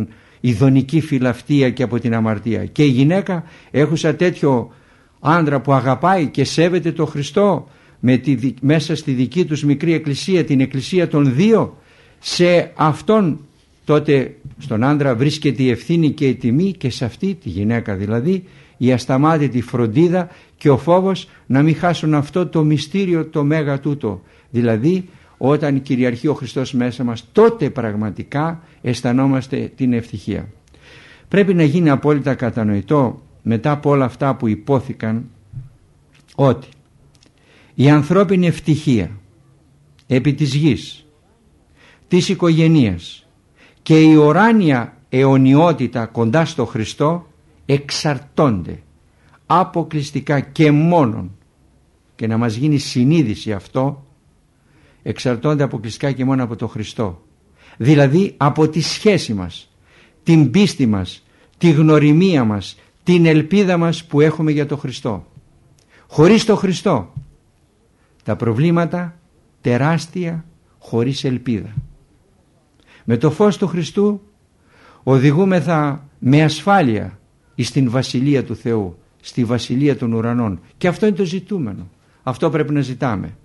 ειδονική φιλαυτία και από την αμαρτία. Και η γυναίκα, έχουσα τέτοιο άντρα που αγαπάει και σέβεται τον Χριστό μέσα στη δική τους μικρή εκκλησία, την εκκλησία των δύο, σε αυτόν τότε στον άντρα βρίσκεται η ευθύνη και η τιμή, και σε αυτή τη γυναίκα δηλαδή η ασταμάτητη φροντίδα και ο φόβος να μην χάσουν αυτό το μυστήριο το μέγα τούτο. Δηλαδή όταν κυριαρχεί ο Χριστός μέσα μας, τότε πραγματικά αισθανόμαστε την ευτυχία. Πρέπει να γίνει απόλυτα κατανοητό μετά από όλα αυτά που υπόθηκαν, ότι η ανθρώπινη ευτυχία επί της γης, της οικογενείας και η ουράνια αιωνιότητα κοντά στο Χριστό εξαρτώνται αποκλειστικά και μόνον, και να μας γίνει συνείδηση αυτό, εξαρτώνται αποκλειστικά και μόνο από τον Χριστό. Δηλαδή από τη σχέση μας, την πίστη μας, τη γνωριμία μας, την ελπίδα μας που έχουμε για τον Χριστό. Χωρίς τον Χριστό τα προβλήματα τεράστια, χωρίς ελπίδα. Με το φως του Χριστού οδηγούμεθα με ασφάλεια στην Βασιλεία του Θεού, στη Βασιλεία των ουρανών, και αυτό είναι το ζητούμενο. Αυτό πρέπει να ζητάμε.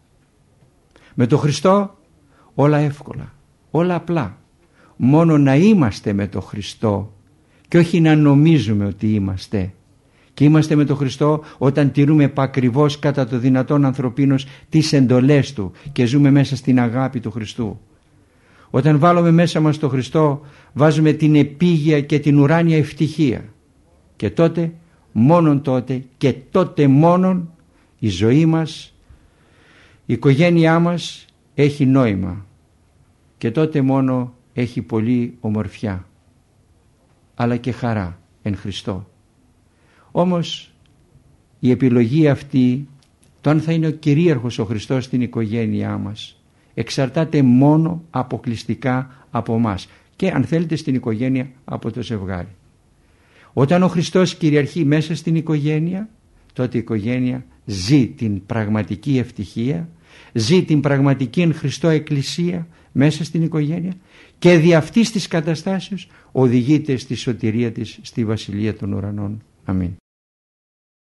Με τον Χριστό όλα εύκολα, όλα απλά. Μόνο να είμαστε με τον Χριστό και όχι να νομίζουμε ότι είμαστε. Και είμαστε με τον Χριστό όταν τηρούμε επακριβώς κατά το δυνατόν ανθρωπίνως τις εντολές Του και ζούμε μέσα στην αγάπη του Χριστού. Όταν βάλουμε μέσα μας τον Χριστό, βάζουμε την επίγεια και την ουράνια ευτυχία, και τότε, μόνον τότε και τότε μόνον, η ζωή μας, η οικογένειά μας έχει νόημα, και τότε μόνο έχει πολύ ομορφιά αλλά και χαρά εν Χριστώ. Όμως η επιλογή αυτή, το αν θα είναι ο κυρίαρχος ο Χριστός στην οικογένειά μας, εξαρτάται μόνο αποκλειστικά από μας, και αν θέλετε στην οικογένεια από το ζευγάρι. Όταν ο Χριστός κυριαρχεί μέσα στην οικογένεια, τότε η οικογένεια ζει την πραγματική ευτυχία, ζει την πραγματική εν Χριστώ εκκλησία μέσα στην οικογένεια, και δι' αυτής της καταστάσεως οδηγείται στη σωτηρία της στη Βασιλεία των Ουρανών. Αμήν.